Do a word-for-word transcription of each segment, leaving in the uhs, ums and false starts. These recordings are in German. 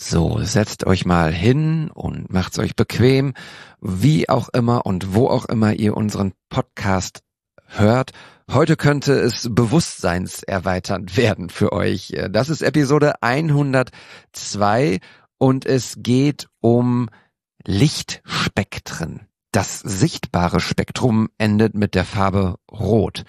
So, setzt euch mal hin und macht's euch bequem, wie auch immer und wo auch immer ihr unseren Podcast hört. Heute könnte es bewusstseinserweiternd werden für euch. Das ist Episode hundertzwei und es geht um Lichtspektren. Das sichtbare Spektrum endet mit der Farbe Rot.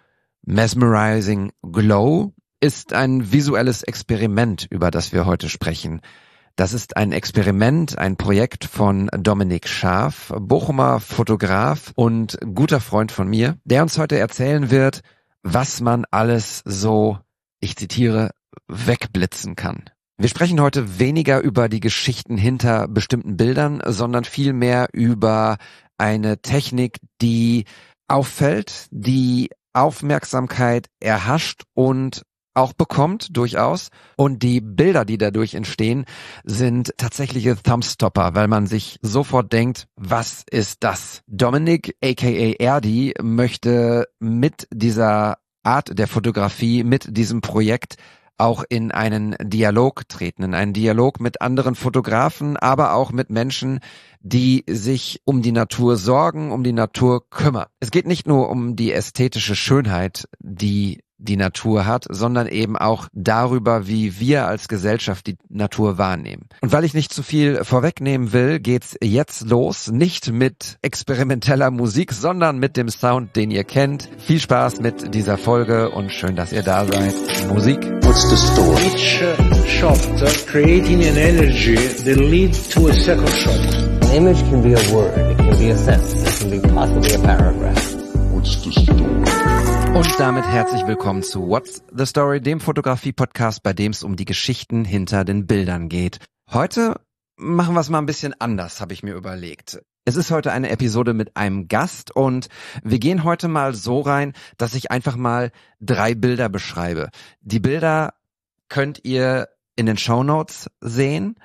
Mesmerizing Glow ist ein visuelles Experiment, über das wir heute sprechen. Das ist ein Experiment, ein Projekt von Dominik Scharf, Bochumer Fotograf und guter Freund von mir, der uns heute erzählen wird, was man alles so, ich zitiere, wegblitzen kann. Wir sprechen heute weniger über die Geschichten hinter bestimmten Bildern, sondern vielmehr über eine Technik, die auffällt, die Aufmerksamkeit erhascht und auch bekommt, durchaus. Und die Bilder, die dadurch entstehen, sind tatsächliche Thumbstopper, weil man sich sofort denkt, was ist das? Dominik, aka Erdi, möchte mit dieser Art der Fotografie, mit diesem Projekt auch in einen Dialog treten, in einen Dialog mit anderen Fotografen, aber auch mit Menschen, die sich um die Natur sorgen, um die Natur kümmern. Es geht nicht nur um die ästhetische Schönheit, die die Natur hat, sondern eben auch darüber, wie wir als Gesellschaft die Natur wahrnehmen. Und weil ich nicht zu viel vorwegnehmen will, geht's jetzt los, nicht mit experimenteller Musik, sondern mit dem Sound, den ihr kennt. Viel Spaß mit dieser Folge und schön, dass ihr da seid. Musik. What's the story? Each uh, shot uh, creating an energy that leads to a second shot. An image can be a word, it can be a sentence, it can be possibly a paragraph. What's the story? Und damit herzlich willkommen zu What's the Story, dem Fotografie-Podcast, bei dem es um die Geschichten hinter den Bildern geht. Heute machen wir es mal ein bisschen anders, habe ich mir überlegt. Es ist heute eine Episode mit einem Gast und wir gehen heute mal so rein, dass ich einfach mal drei Bilder beschreibe. Die Bilder könnt ihr in den Shownotes sehen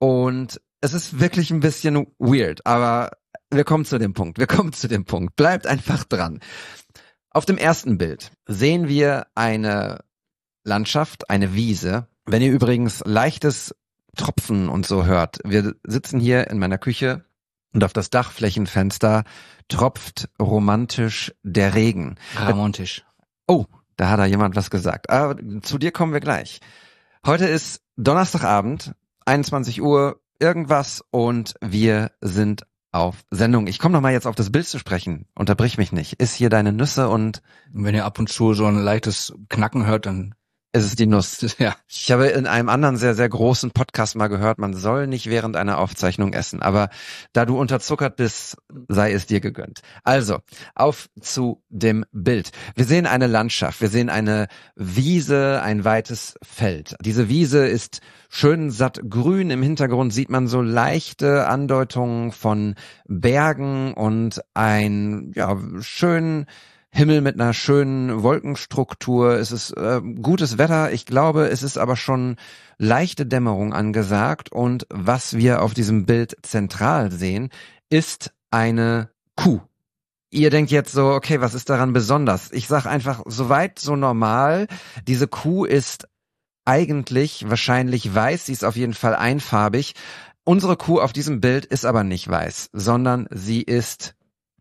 und es ist wirklich ein bisschen weird, aber wir kommen zu dem Punkt, wir kommen zu dem Punkt. Bleibt einfach dran. Auf dem ersten Bild sehen wir eine Landschaft, eine Wiese. Wenn ihr übrigens leichtes Tropfen und so hört, wir sitzen hier in meiner Küche und auf das Dachflächenfenster tropft romantisch der Regen. Romantisch. Oh, da hat da jemand was gesagt. Aber zu dir kommen wir gleich. Heute ist Donnerstagabend, einundzwanzig Uhr irgendwas und wir sind auf Sendung. Ich komme noch mal jetzt auf das Bild zu sprechen. Unterbrich mich nicht. Ist hier deine Nüsse und wenn ihr ab und zu so ein leichtes Knacken hört, dann ist es die Nuss. Ja. Ich habe in einem anderen sehr, sehr großen Podcast mal gehört, man soll nicht während einer Aufzeichnung essen. Aber da du unterzuckert bist, sei es dir gegönnt. Also, auf zu dem Bild. Wir sehen eine Landschaft, wir sehen eine Wiese, ein weites Feld. Diese Wiese ist schön satt grün. Im Hintergrund sieht man so leichte Andeutungen von Bergen und ein, ja, schön Himmel mit einer schönen Wolkenstruktur. Es ist äh, gutes Wetter. Ich glaube, es ist aber schon leichte Dämmerung angesagt. Und was wir auf diesem Bild zentral sehen, ist eine Kuh. Ihr denkt jetzt so, okay, was ist daran besonders? Ich sag einfach, soweit so normal. Diese Kuh ist eigentlich wahrscheinlich weiß. Sie ist auf jeden Fall einfarbig. Unsere Kuh auf diesem Bild ist aber nicht weiß, sondern sie ist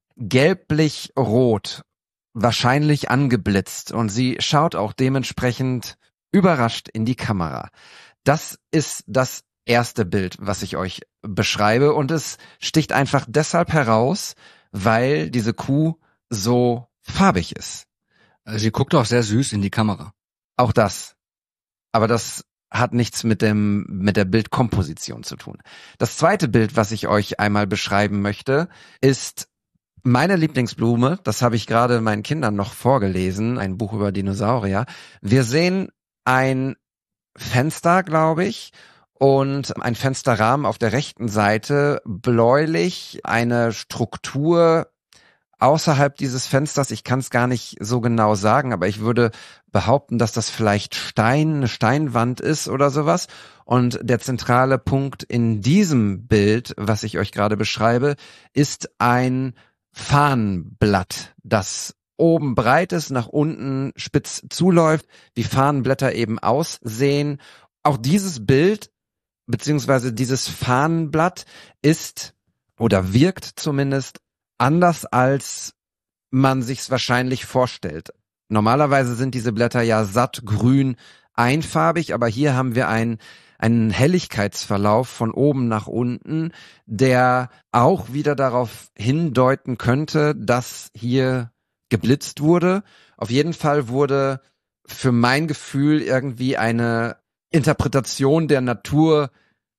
gelblich-rot. Wahrscheinlich angeblitzt und sie schaut auch dementsprechend überrascht in die Kamera. Das ist das erste Bild, was ich euch beschreibe und es sticht einfach deshalb heraus, weil diese Kuh so farbig ist. Sie guckt auch sehr süß in die Kamera. Auch das. Aber das hat nichts mit dem mit der Bildkomposition zu tun. Das zweite Bild, was ich euch einmal beschreiben möchte, ist meine Lieblingsblume. Das habe ich gerade meinen Kindern noch vorgelesen, ein Buch über Dinosaurier. Wir sehen ein Fenster, glaube ich, und ein Fensterrahmen auf der rechten Seite, bläulich, eine Struktur außerhalb dieses Fensters. Ich kann es gar nicht so genau sagen, aber ich würde behaupten, dass das vielleicht Stein, eine Steinwand ist oder sowas. Und der zentrale Punkt in diesem Bild, was ich euch gerade beschreibe, ist ein Fahnenblatt, das oben breit ist, nach unten spitz zuläuft, wie Fahnenblätter eben aussehen. Auch dieses Bild beziehungsweise dieses Fahnenblatt ist oder wirkt zumindest anders, als man sich's wahrscheinlich vorstellt. Normalerweise sind diese Blätter ja satt grün einfarbig, aber hier haben wir einen, einen Helligkeitsverlauf von oben nach unten, der auch wieder darauf hindeuten könnte, dass hier geblitzt wurde. Auf jeden Fall wurde für mein Gefühl irgendwie eine Interpretation der Natur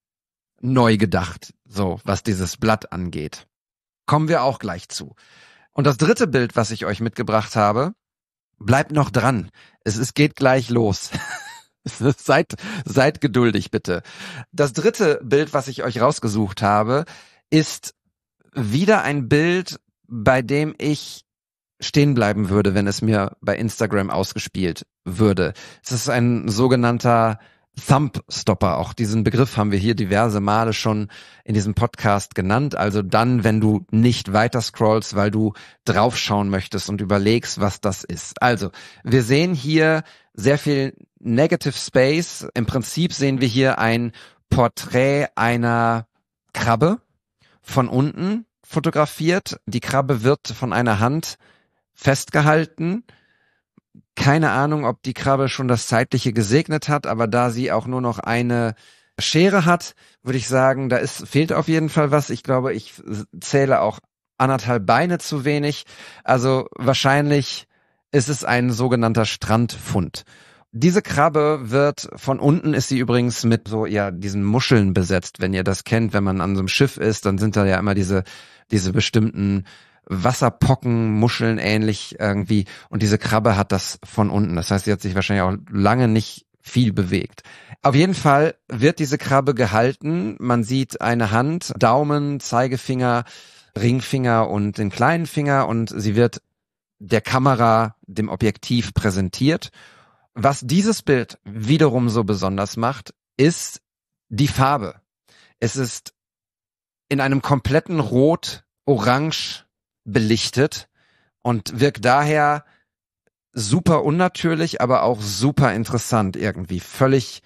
neu gedacht, so was dieses Blatt angeht. Kommen wir auch gleich zu. Und das dritte Bild, was ich euch mitgebracht habe, bleibt noch dran. Es, es geht gleich los. seid, seid geduldig, bitte. Das dritte Bild, was ich euch rausgesucht habe, ist wieder ein Bild, bei dem ich stehen bleiben würde, wenn es mir bei Instagram ausgespielt würde. Es ist ein sogenannter Thumb-Stopper. Auch diesen Begriff haben wir hier diverse Male schon in diesem Podcast genannt. Also dann, wenn du nicht weiter scrollst, weil du draufschauen möchtest und überlegst, was das ist. Also, wir sehen hier sehr viel Negative Space. Im Prinzip sehen wir hier ein Porträt einer Krabbe von unten fotografiert. Die Krabbe wird von einer Hand festgehalten. Keine Ahnung, ob die Krabbe schon das Zeitliche gesegnet hat, aber da sie auch nur noch eine Schere hat, würde ich sagen, da ist, fehlt auf jeden Fall was. Ich glaube, ich zähle auch anderthalb Beine zu wenig. Also wahrscheinlich ist es ein sogenannter Strandfund. Diese Krabbe wird, von unten ist sie übrigens mit so, ja, diesen Muscheln besetzt. Wenn ihr das kennt, wenn man an so einem Schiff ist, dann sind da ja immer diese, diese bestimmten Wasserpocken, Muscheln ähnlich irgendwie, und diese Krabbe hat das von unten. Das heißt, sie hat sich wahrscheinlich auch lange nicht viel bewegt. Auf jeden Fall wird diese Krabbe gehalten. Man sieht eine Hand, Daumen, Zeigefinger, Ringfinger und den kleinen Finger, und sie wird der Kamera, dem Objektiv präsentiert. Was dieses Bild wiederum so besonders macht, ist die Farbe. Es ist in einem kompletten Rot-Orange belichtet und wirkt daher super unnatürlich, aber auch super interessant irgendwie. Völlig,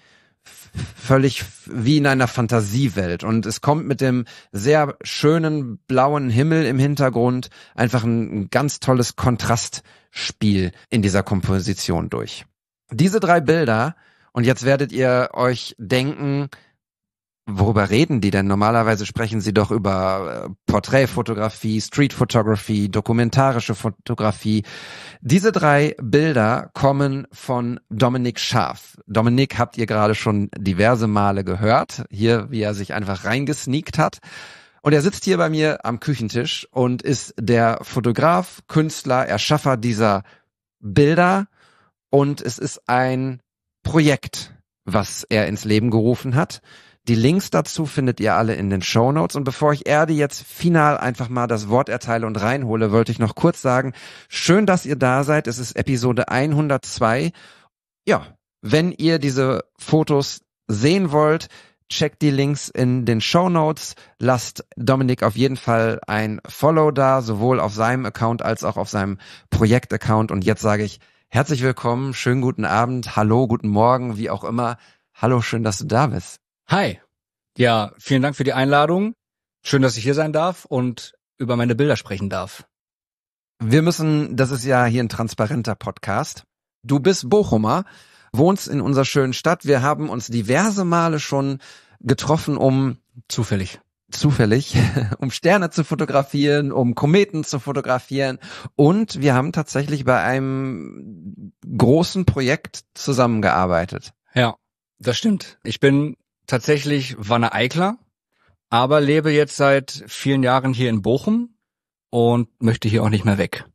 völlig wie in einer Fantasiewelt. Und es kommt mit dem sehr schönen blauen Himmel im Hintergrund einfach ein, ein ganz tolles Kontrastspiel in dieser Komposition durch. Diese drei Bilder, und jetzt werdet ihr euch denken, worüber reden die denn? Normalerweise sprechen sie doch über Porträtfotografie, Street Photography, dokumentarische Fotografie. Diese drei Bilder kommen von Dominik Scharf. Dominik habt ihr gerade schon diverse Male gehört. Hier, wie er sich einfach reingesneakt hat. Und er sitzt hier bei mir am Küchentisch und ist der Fotograf, Künstler, Erschaffer dieser Bilder. Und es ist ein Projekt, was er ins Leben gerufen hat. Die Links dazu findet ihr alle in den Shownotes. Und bevor ich Erdi jetzt final einfach mal das Wort erteile und reinhole, wollte ich noch kurz sagen, schön, dass ihr da seid. Es ist Episode hundertzwei. Ja, wenn ihr diese Fotos sehen wollt, checkt die Links in den Shownotes. Lasst Dominik auf jeden Fall ein Follow da, sowohl auf seinem Account als auch auf seinem Projekt-Account. Und jetzt sage ich herzlich willkommen, schönen guten Abend, hallo, guten Morgen, wie auch immer. Hallo, schön, dass du da bist. Hi. Ja, vielen Dank für die Einladung. Schön, dass ich hier sein darf und über meine Bilder sprechen darf. Wir müssen, das ist ja hier ein transparenter Podcast. Du bist Bochumer, wohnst in unserer schönen Stadt. Wir haben uns diverse Male schon getroffen, um Zufällig. zufällig, um Sterne zu fotografieren, um Kometen zu fotografieren. Und wir haben tatsächlich bei einem großen Projekt zusammengearbeitet. Ja, das stimmt. Ich bin tatsächlich Wanne-Eikler, aber lebe jetzt seit vielen Jahren hier in Bochum und möchte hier auch nicht mehr weg.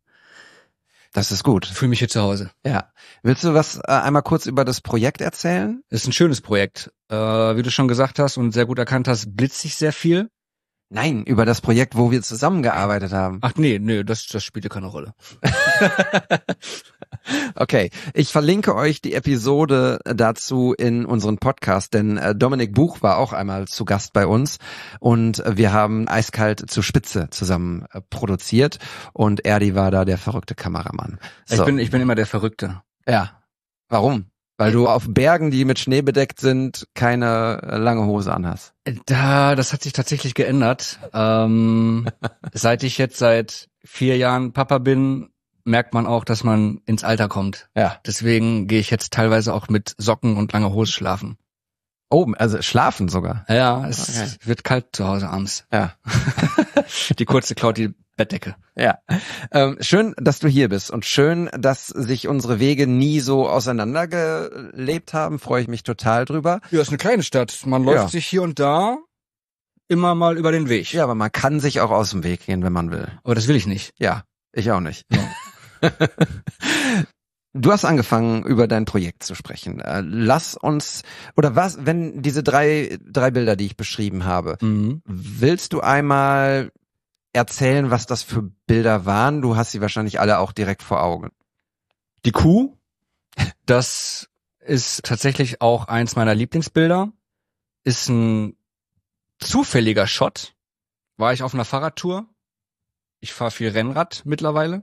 Das ist gut. Fühle mich hier zu Hause. Ja. Willst du was äh, einmal kurz über das Projekt erzählen? Es ist ein schönes Projekt. Äh, wie du schon gesagt hast und sehr gut erkannt hast, blitzt sich sehr viel. Nein, über das Projekt, wo wir zusammengearbeitet haben. Ach nee, nee, das, das spielte keine Rolle. Okay, ich verlinke euch die Episode dazu in unseren Podcast, denn äh, Dominik Buch war auch einmal zu Gast bei uns und äh, wir haben Eiskalt zur Spitze zusammen äh, produziert und Erdi war da der verrückte Kameramann. So. Ich bin, ich bin immer der Verrückte. Ja. Warum? Weil du auf Bergen, die mit Schnee bedeckt sind, keine lange Hose anhast. Da, das hat sich tatsächlich geändert. Ähm, seit ich jetzt seit vier Jahren Papa bin, merkt man auch, dass man ins Alter kommt. Ja. Deswegen gehe ich jetzt teilweise auch mit Socken und langer Hose schlafen. Oh, also schlafen sogar. Ja, es Okay. wird kalt zu Hause abends. Ja. Die kurze klaut die Bettdecke. Ja. Ähm, schön, dass du hier bist und schön, dass sich unsere Wege nie so auseinandergelebt haben. Freue ich mich total drüber. Ja, ist eine kleine Stadt. Man läuft Ja. sich hier und da immer mal über den Weg. Ja, aber man kann sich auch aus dem Weg gehen, wenn man will. Aber das will ich nicht. Ja, ich auch nicht. Du hast angefangen, über dein Projekt zu sprechen. Äh, Lass uns, oder was, wenn diese drei, drei Bilder, die ich beschrieben habe, Mhm. willst du einmal erzählen, was das für Bilder waren? Du hast sie wahrscheinlich alle auch direkt vor Augen. Die Kuh, das ist tatsächlich auch eins meiner Lieblingsbilder. Ist ein zufälliger Shot. War ich auf einer Fahrradtour. Ich fahre viel Rennrad mittlerweile.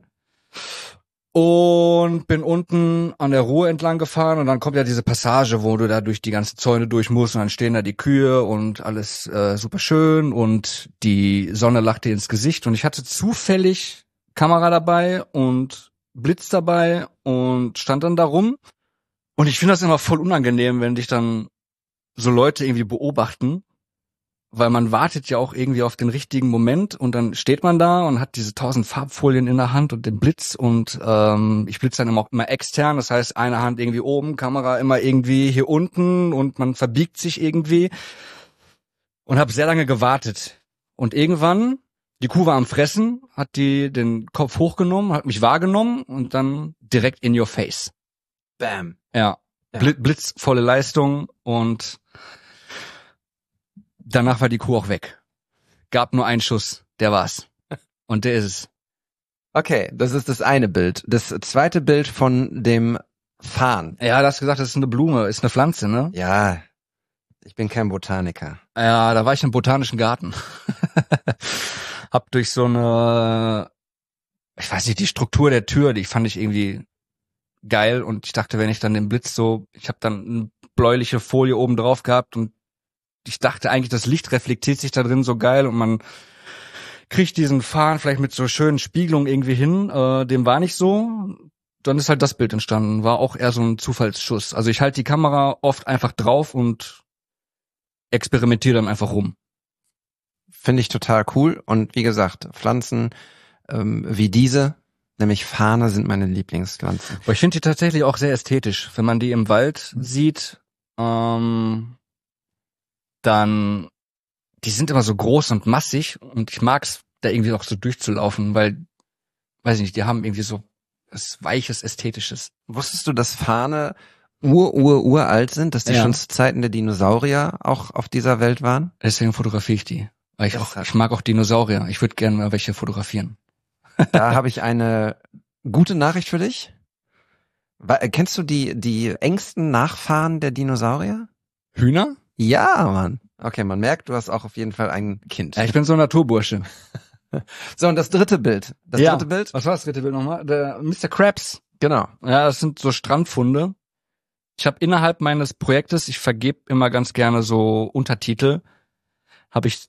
Und bin unten an der Ruhr entlang gefahren und dann kommt ja diese Passage, wo du da durch die ganzen Zäune durch musst und dann stehen da die Kühe und alles äh, super schön und die Sonne lacht dir ins Gesicht und ich hatte zufällig Kamera dabei und Blitz dabei und stand dann da rum und ich finde das immer voll unangenehm, wenn dich dann so Leute irgendwie beobachten, weil man wartet ja auch irgendwie auf den richtigen Moment und dann steht man da und hat diese tausend Farbfolien in der Hand und den Blitz und ähm, ich blitze dann immer auch immer extern, das heißt eine Hand irgendwie oben, Kamera immer irgendwie hier unten und man verbiegt sich irgendwie und habe sehr lange gewartet und irgendwann, die Kuh war am Fressen, hat die den Kopf hochgenommen, hat mich wahrgenommen und dann direkt in your face. Bam. Ja, Ja. Bl- blitzvolle Leistung und danach war die Kuh auch weg. Gab nur einen Schuss, der war's. Und der ist es. Okay, das ist das eine Bild. Das zweite Bild von dem Farn. Ja, du hast gesagt, das ist eine Blume, ist eine Pflanze, ne? Ja, ich bin kein Botaniker. Ja, da war ich im botanischen Garten. Hab durch so eine, ich weiß nicht, die Struktur der Tür, die fand ich irgendwie geil und ich dachte, wenn ich dann den Blitz so, ich habe dann eine bläuliche Folie oben drauf gehabt und ich dachte eigentlich, das Licht reflektiert sich da drin so geil und man kriegt diesen Farn vielleicht mit so schönen Spiegelungen irgendwie hin. Äh, dem war nicht so. Dann ist halt das Bild entstanden. War auch eher so ein Zufallsschuss. Also ich halte die Kamera oft einfach drauf und experimentiere dann einfach rum. Finde ich total cool. Und wie gesagt, Pflanzen ähm, wie diese, nämlich Fahne, sind meine Lieblingspflanzen. Aber ich finde die tatsächlich auch sehr ästhetisch. Wenn man die im Wald sieht, ähm, dann, die sind immer so groß und massig und ich mag's, da irgendwie auch so durchzulaufen, weil, weiß ich nicht, die haben irgendwie so was Weiches, Ästhetisches. Wusstest du, dass Fahne ur, ur, uralt sind, dass die Ja. schon zu Zeiten der Dinosaurier auch auf dieser Welt waren? Deswegen fotografiere ich die. Weil ich Das auch, hat- ich mag auch Dinosaurier. Ich würde gerne mal welche fotografieren. Da habe ich eine gute Nachricht für dich. Wa- äh, Kennst du die, die engsten Nachfahren der Dinosaurier? Hühner? Ja, Mann. Okay, man merkt, du hast auch auf jeden Fall ein Kind. Ja, ich bin so ein Naturbursche. So, und das dritte Bild. Das Ja. dritte Bild? Was war das dritte Bild nochmal? Der Mister Krabs. Genau. Ja, das sind so Strandfunde. Ich habe innerhalb meines Projektes, ich vergebe immer ganz gerne so Untertitel, habe ich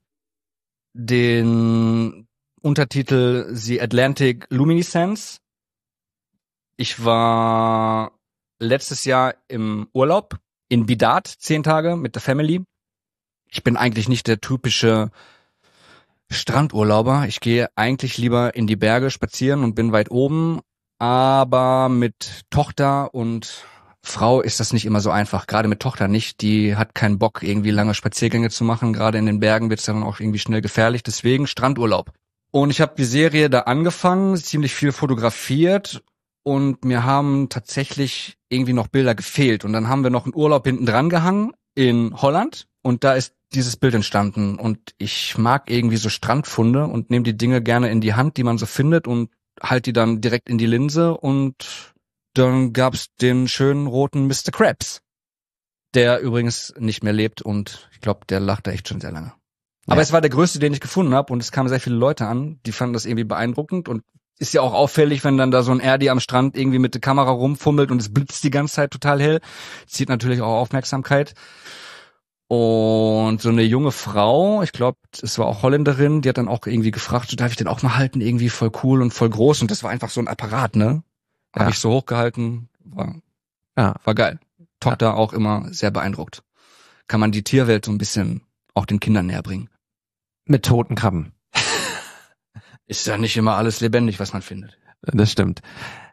den Untertitel The Atlantic Luminescence. Ich war letztes Jahr im Urlaub in Bidat, zehn Tage mit der Family. Ich bin eigentlich nicht der typische Strandurlauber. Ich gehe eigentlich lieber in die Berge spazieren und bin weit oben. Aber mit Tochter und Frau ist das nicht immer so einfach. Gerade mit Tochter nicht. Die hat keinen Bock, irgendwie lange Spaziergänge zu machen. Gerade in den Bergen wird es dann auch irgendwie schnell gefährlich. Deswegen Strandurlaub. Und ich habe die Serie da angefangen, ziemlich viel fotografiert. Und mir haben tatsächlich irgendwie noch Bilder gefehlt. Und dann haben wir noch einen Urlaub hinten dran gehangen in Holland. Und da ist dieses Bild entstanden. Und ich mag irgendwie so Strandfunde und nehme die Dinge gerne in die Hand, die man so findet, und halt die dann direkt in die Linse. Und dann gab's den schönen roten Mister Krabs, der übrigens nicht mehr lebt. Und ich glaube, der lacht da echt schon sehr lange. Aber Ja. es war der größte, den ich gefunden habe. Und es kamen sehr viele Leute an, die fanden das irgendwie beeindruckend. Und ist ja auch auffällig, wenn dann da so ein Erdi am Strand irgendwie mit der Kamera rumfummelt und es blitzt die ganze Zeit total hell. Zieht natürlich auch Aufmerksamkeit. Und so eine junge Frau, ich glaube, es war auch Holländerin, die hat dann auch irgendwie gefragt, so, darf ich den auch mal halten? Irgendwie voll cool und voll groß. Und das war einfach so ein Apparat, ne? Ja. Habe ich so hochgehalten. War, Ja. war geil. Tochter ja. auch immer sehr beeindruckt. Kann man die Tierwelt so ein bisschen auch den Kindern näher bringen. Mit toten Krabben. Ist ja nicht immer alles lebendig, was man findet. Das stimmt.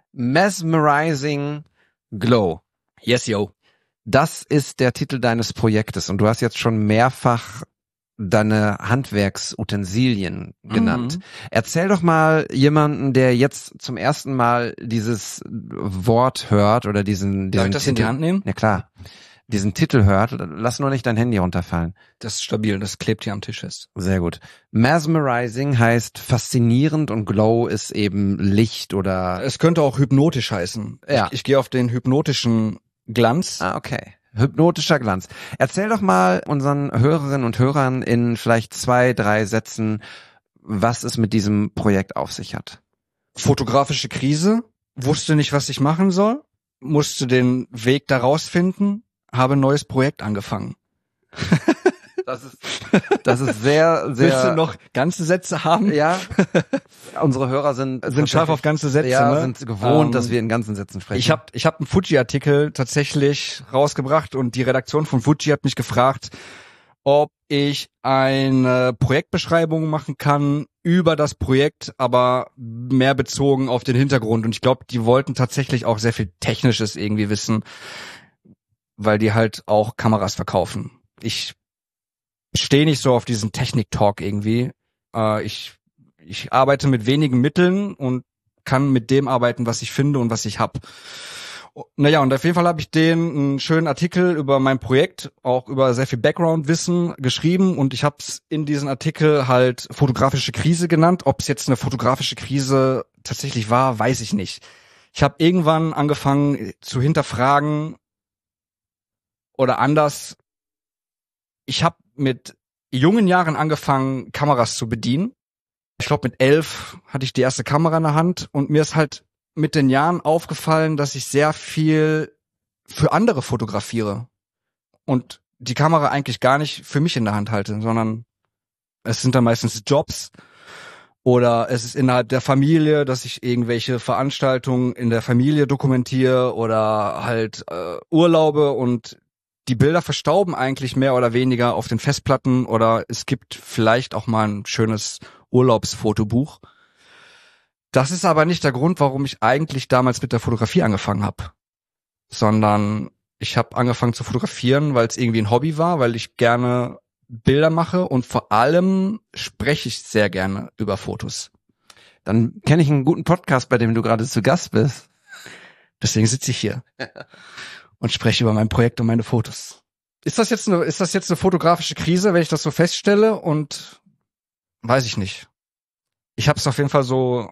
Mesmerizing Glow. Yes, yo. Das ist der Titel deines Projektes und du hast jetzt schon mehrfach deine Handwerksutensilien genannt. Mhm. Erzähl doch mal jemanden, der jetzt zum ersten Mal dieses Wort hört oder diesen, diesen Darf ich das Titel, in die Hand nehmen? Ja klar. Diesen Titel hört, lass nur nicht dein Handy runterfallen. Das ist stabil, das klebt hier am Tisch fest. Sehr gut. Mesmerizing heißt faszinierend und Glow ist eben Licht oder... Es könnte auch hypnotisch heißen. Ja. Ich, ich gehe auf den hypnotischen Glanz. Ah, okay. Hypnotischer Glanz. Erzähl doch mal unseren Hörerinnen und Hörern in vielleicht zwei, drei Sätzen, was es mit diesem Projekt auf sich hat. Fotografische Krise, wusste nicht, was ich machen soll, musste den Weg da rausfinden, habe ein neues Projekt angefangen. Das ist, das ist sehr, sehr... Willst du noch ganze Sätze haben? Ja. Unsere Hörer sind... Sind scharf auf ganze Sätze, ja, ne? sind gewohnt, Ähm, dass wir in ganzen Sätzen sprechen. Ich habe ich hab einen Fuji-Artikel tatsächlich rausgebracht und die Redaktion von Fuji hat mich gefragt, ob ich eine Projektbeschreibung machen kann über das Projekt, aber mehr bezogen auf den Hintergrund. Und ich glaube, die wollten tatsächlich auch sehr viel Technisches irgendwie wissen, weil die halt auch Kameras verkaufen. Ich stehe nicht so auf diesen Technik-Talk irgendwie. Äh, ich, ich arbeite mit wenigen Mitteln und kann mit dem arbeiten, was ich finde und was ich hab. Naja, und auf jeden Fall habe ich den einen schönen Artikel über mein Projekt, auch über sehr viel Background-Wissen geschrieben und ich habe es in diesen Artikel halt fotografische Krise genannt. Ob es jetzt eine fotografische Krise tatsächlich war, weiß ich nicht. Ich habe irgendwann angefangen zu hinterfragen oder anders. Ich habe mit jungen Jahren angefangen, Kameras zu bedienen. Ich glaube, mit elf hatte ich die erste Kamera in der Hand und mir ist halt mit den Jahren aufgefallen, dass ich sehr viel für andere fotografiere und die Kamera eigentlich gar nicht für mich in der Hand halte, sondern es sind dann meistens Jobs oder es ist innerhalb der Familie, dass ich irgendwelche Veranstaltungen in der Familie dokumentiere oder halt äh, Urlaube und die Bilder verstauben eigentlich mehr oder weniger auf den Festplatten oder es gibt vielleicht auch mal ein schönes Urlaubsfotobuch. Das ist aber nicht der Grund, warum ich eigentlich damals mit der Fotografie angefangen habe, sondern ich habe angefangen zu fotografieren, weil es irgendwie ein Hobby war, weil ich gerne Bilder mache und vor allem spreche ich sehr gerne über Fotos. Dann kenne ich einen guten Podcast, bei dem du gerade zu Gast bist. Deswegen sitze ich hier und spreche über mein Projekt und meine Fotos. Ist das jetzt eine, ist das jetzt eine fotografische Krise, wenn ich das so feststelle? Und weiß ich nicht. Ich habe es auf jeden Fall so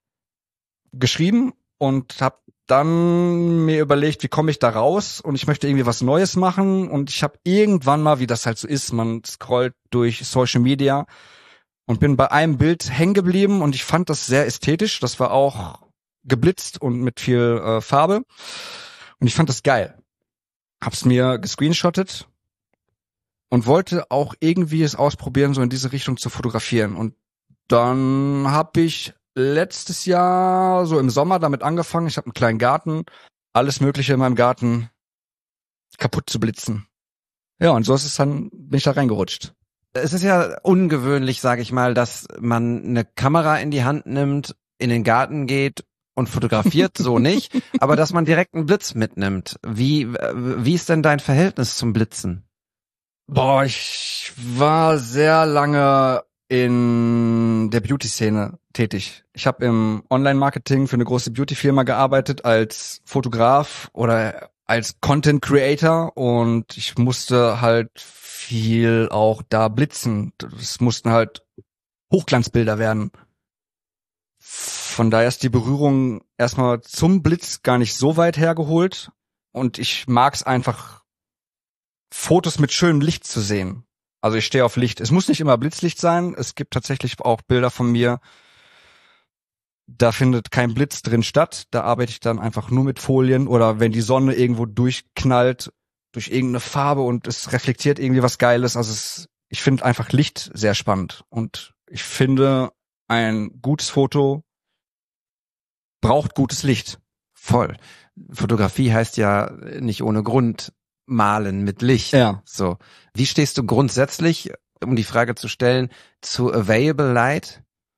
geschrieben und habe dann mir überlegt, wie komme ich da raus und ich möchte irgendwie was Neues machen und ich habe irgendwann mal, wie das halt so ist, man scrollt durch Social Media und bin bei einem Bild hängen geblieben und ich fand das sehr ästhetisch, das war auch geblitzt und mit viel äh, Farbe und ich fand das geil. Hab's mir gescreenshottet und wollte auch irgendwie es ausprobieren, so in diese Richtung zu fotografieren und dann habe ich letztes Jahr so im Sommer damit angefangen. Ich habe einen kleinen Garten, alles Mögliche in meinem Garten kaputt zu blitzen. Ja, und so ist es dann, bin ich da reingerutscht. Es ist ja ungewöhnlich, sage ich mal, dass man eine Kamera in die Hand nimmt, in den Garten geht und fotografiert, so nicht, aber dass man direkt einen Blitz mitnimmt. Wie wie ist denn dein Verhältnis zum Blitzen? Boah, ich war sehr lange in der Beauty-Szene tätig. Ich habe im Online-Marketing für eine große Beauty-Firma gearbeitet als Fotograf oder als Content-Creator und ich musste halt viel auch da blitzen. Es mussten halt Hochglanzbilder werden. Von daher ist die Berührung erstmal zum Blitz gar nicht so weit hergeholt und ich mag's einfach, Fotos mit schönem Licht zu sehen. Also ich stehe auf Licht. Es muss nicht immer Blitzlicht sein. Es gibt tatsächlich auch Bilder von mir, da findet kein Blitz drin statt. Da arbeite ich dann einfach nur mit Folien oder wenn die Sonne irgendwo durchknallt durch irgendeine Farbe und es reflektiert irgendwie was Geiles. Also es, ich finde einfach Licht sehr spannend und ich finde, ein gutes Foto braucht gutes Licht. Voll. Fotografie heißt ja nicht ohne Grund malen mit Licht. Ja. So. Wie stehst du grundsätzlich, um die Frage zu stellen, zu Available Light?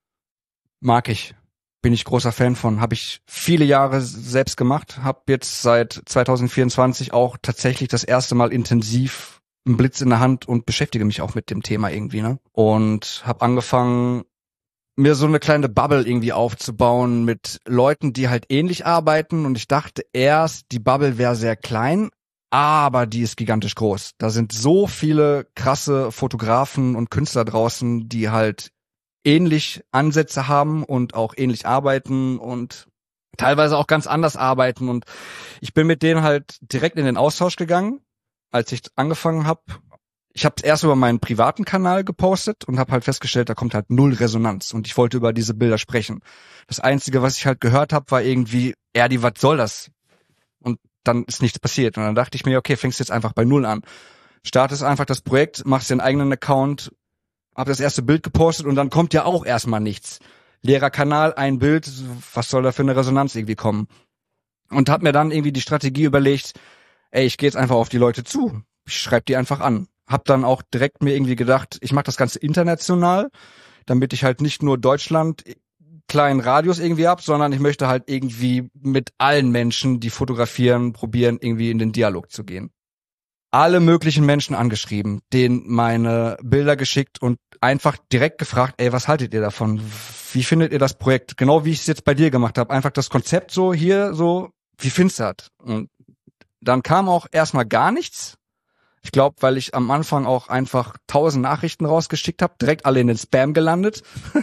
Mag ich. Bin ich großer Fan von. Habe ich viele Jahre selbst gemacht. Habe jetzt seit zwanzig vierundzwanzig auch tatsächlich das erste Mal intensiv einen Blitz in der Hand und beschäftige mich auch mit dem Thema irgendwie, ne? Und habe angefangen, mir so eine kleine Bubble irgendwie aufzubauen mit Leuten, die halt ähnlich arbeiten. Und ich dachte erst, die Bubble wäre sehr klein, aber die ist gigantisch groß. Da sind so viele krasse Fotografen und Künstler draußen, die halt ähnlich Ansätze haben und auch ähnlich arbeiten und teilweise auch ganz anders arbeiten. Und ich bin mit denen halt direkt in den Austausch gegangen, als ich angefangen habe. Ich habe es erst über meinen privaten Kanal gepostet und habe halt festgestellt, da kommt halt null Resonanz und ich wollte über diese Bilder sprechen. Das Einzige, was ich halt gehört habe, war irgendwie, Erdi, was soll das? Und dann ist nichts passiert. Und dann dachte ich mir, okay, fängst jetzt einfach bei null an. Startest einfach das Projekt, machst den eigenen Account, hab das erste Bild gepostet und dann kommt ja auch erstmal nichts. Leerer Kanal, ein Bild, was soll da für eine Resonanz irgendwie kommen? Und hab mir dann irgendwie die Strategie überlegt, ey, ich gehe jetzt einfach auf die Leute zu. Ich schreibe die einfach an. Hab dann auch direkt mir irgendwie gedacht, ich mache das Ganze international, damit ich halt nicht nur Deutschland kleinen Radius irgendwie hab, sondern ich möchte halt irgendwie mit allen Menschen, die fotografieren, probieren, irgendwie in den Dialog zu gehen. Alle möglichen Menschen angeschrieben, denen meine Bilder geschickt und einfach direkt gefragt, ey, was haltet ihr davon? Wie findet ihr das Projekt? Genau wie ich es jetzt bei dir gemacht habe. Einfach das Konzept so hier, so, wie findest du das? Und dann kam auch erstmal gar nichts. Ich glaube, weil ich am Anfang auch einfach tausend Nachrichten rausgeschickt habe, direkt alle in den Spam gelandet.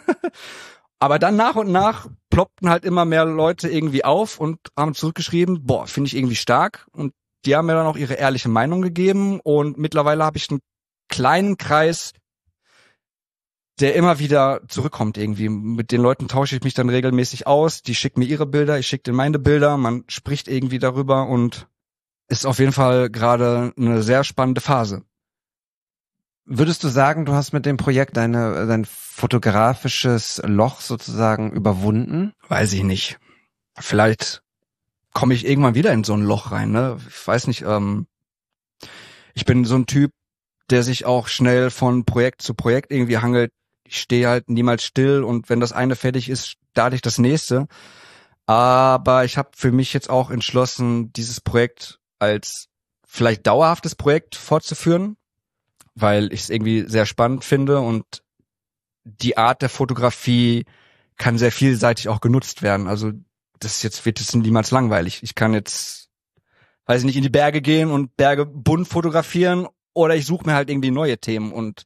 Aber dann nach und nach ploppten halt immer mehr Leute irgendwie auf und haben zurückgeschrieben, boah, finde ich irgendwie stark. Und die haben mir dann auch ihre ehrliche Meinung gegeben. Und mittlerweile habe ich einen kleinen Kreis, der immer wieder zurückkommt irgendwie. Mit den Leuten tausche ich mich dann regelmäßig aus. Die schicken mir ihre Bilder, ich schicke denen meine Bilder. Man spricht irgendwie darüber und ist auf jeden Fall gerade eine sehr spannende Phase. Würdest du sagen, du hast mit dem Projekt deine, dein fotografisches Loch sozusagen überwunden? Weiß ich nicht. Vielleicht komme ich irgendwann wieder in so ein Loch rein, ne? Ich weiß nicht, ähm, ich bin so ein Typ, der sich auch schnell von Projekt zu Projekt irgendwie hangelt. Ich stehe halt niemals still und wenn das eine fertig ist, starte ich das nächste. Aber ich habe für mich jetzt auch entschlossen, dieses Projekt als vielleicht dauerhaftes Projekt fortzuführen, weil ich es irgendwie sehr spannend finde und die Art der Fotografie kann sehr vielseitig auch genutzt werden. Also das ist jetzt wird jetzt niemals langweilig. Ich kann jetzt, weiß ich nicht, in die Berge gehen und Berge bunt fotografieren oder ich suche mir halt irgendwie neue Themen und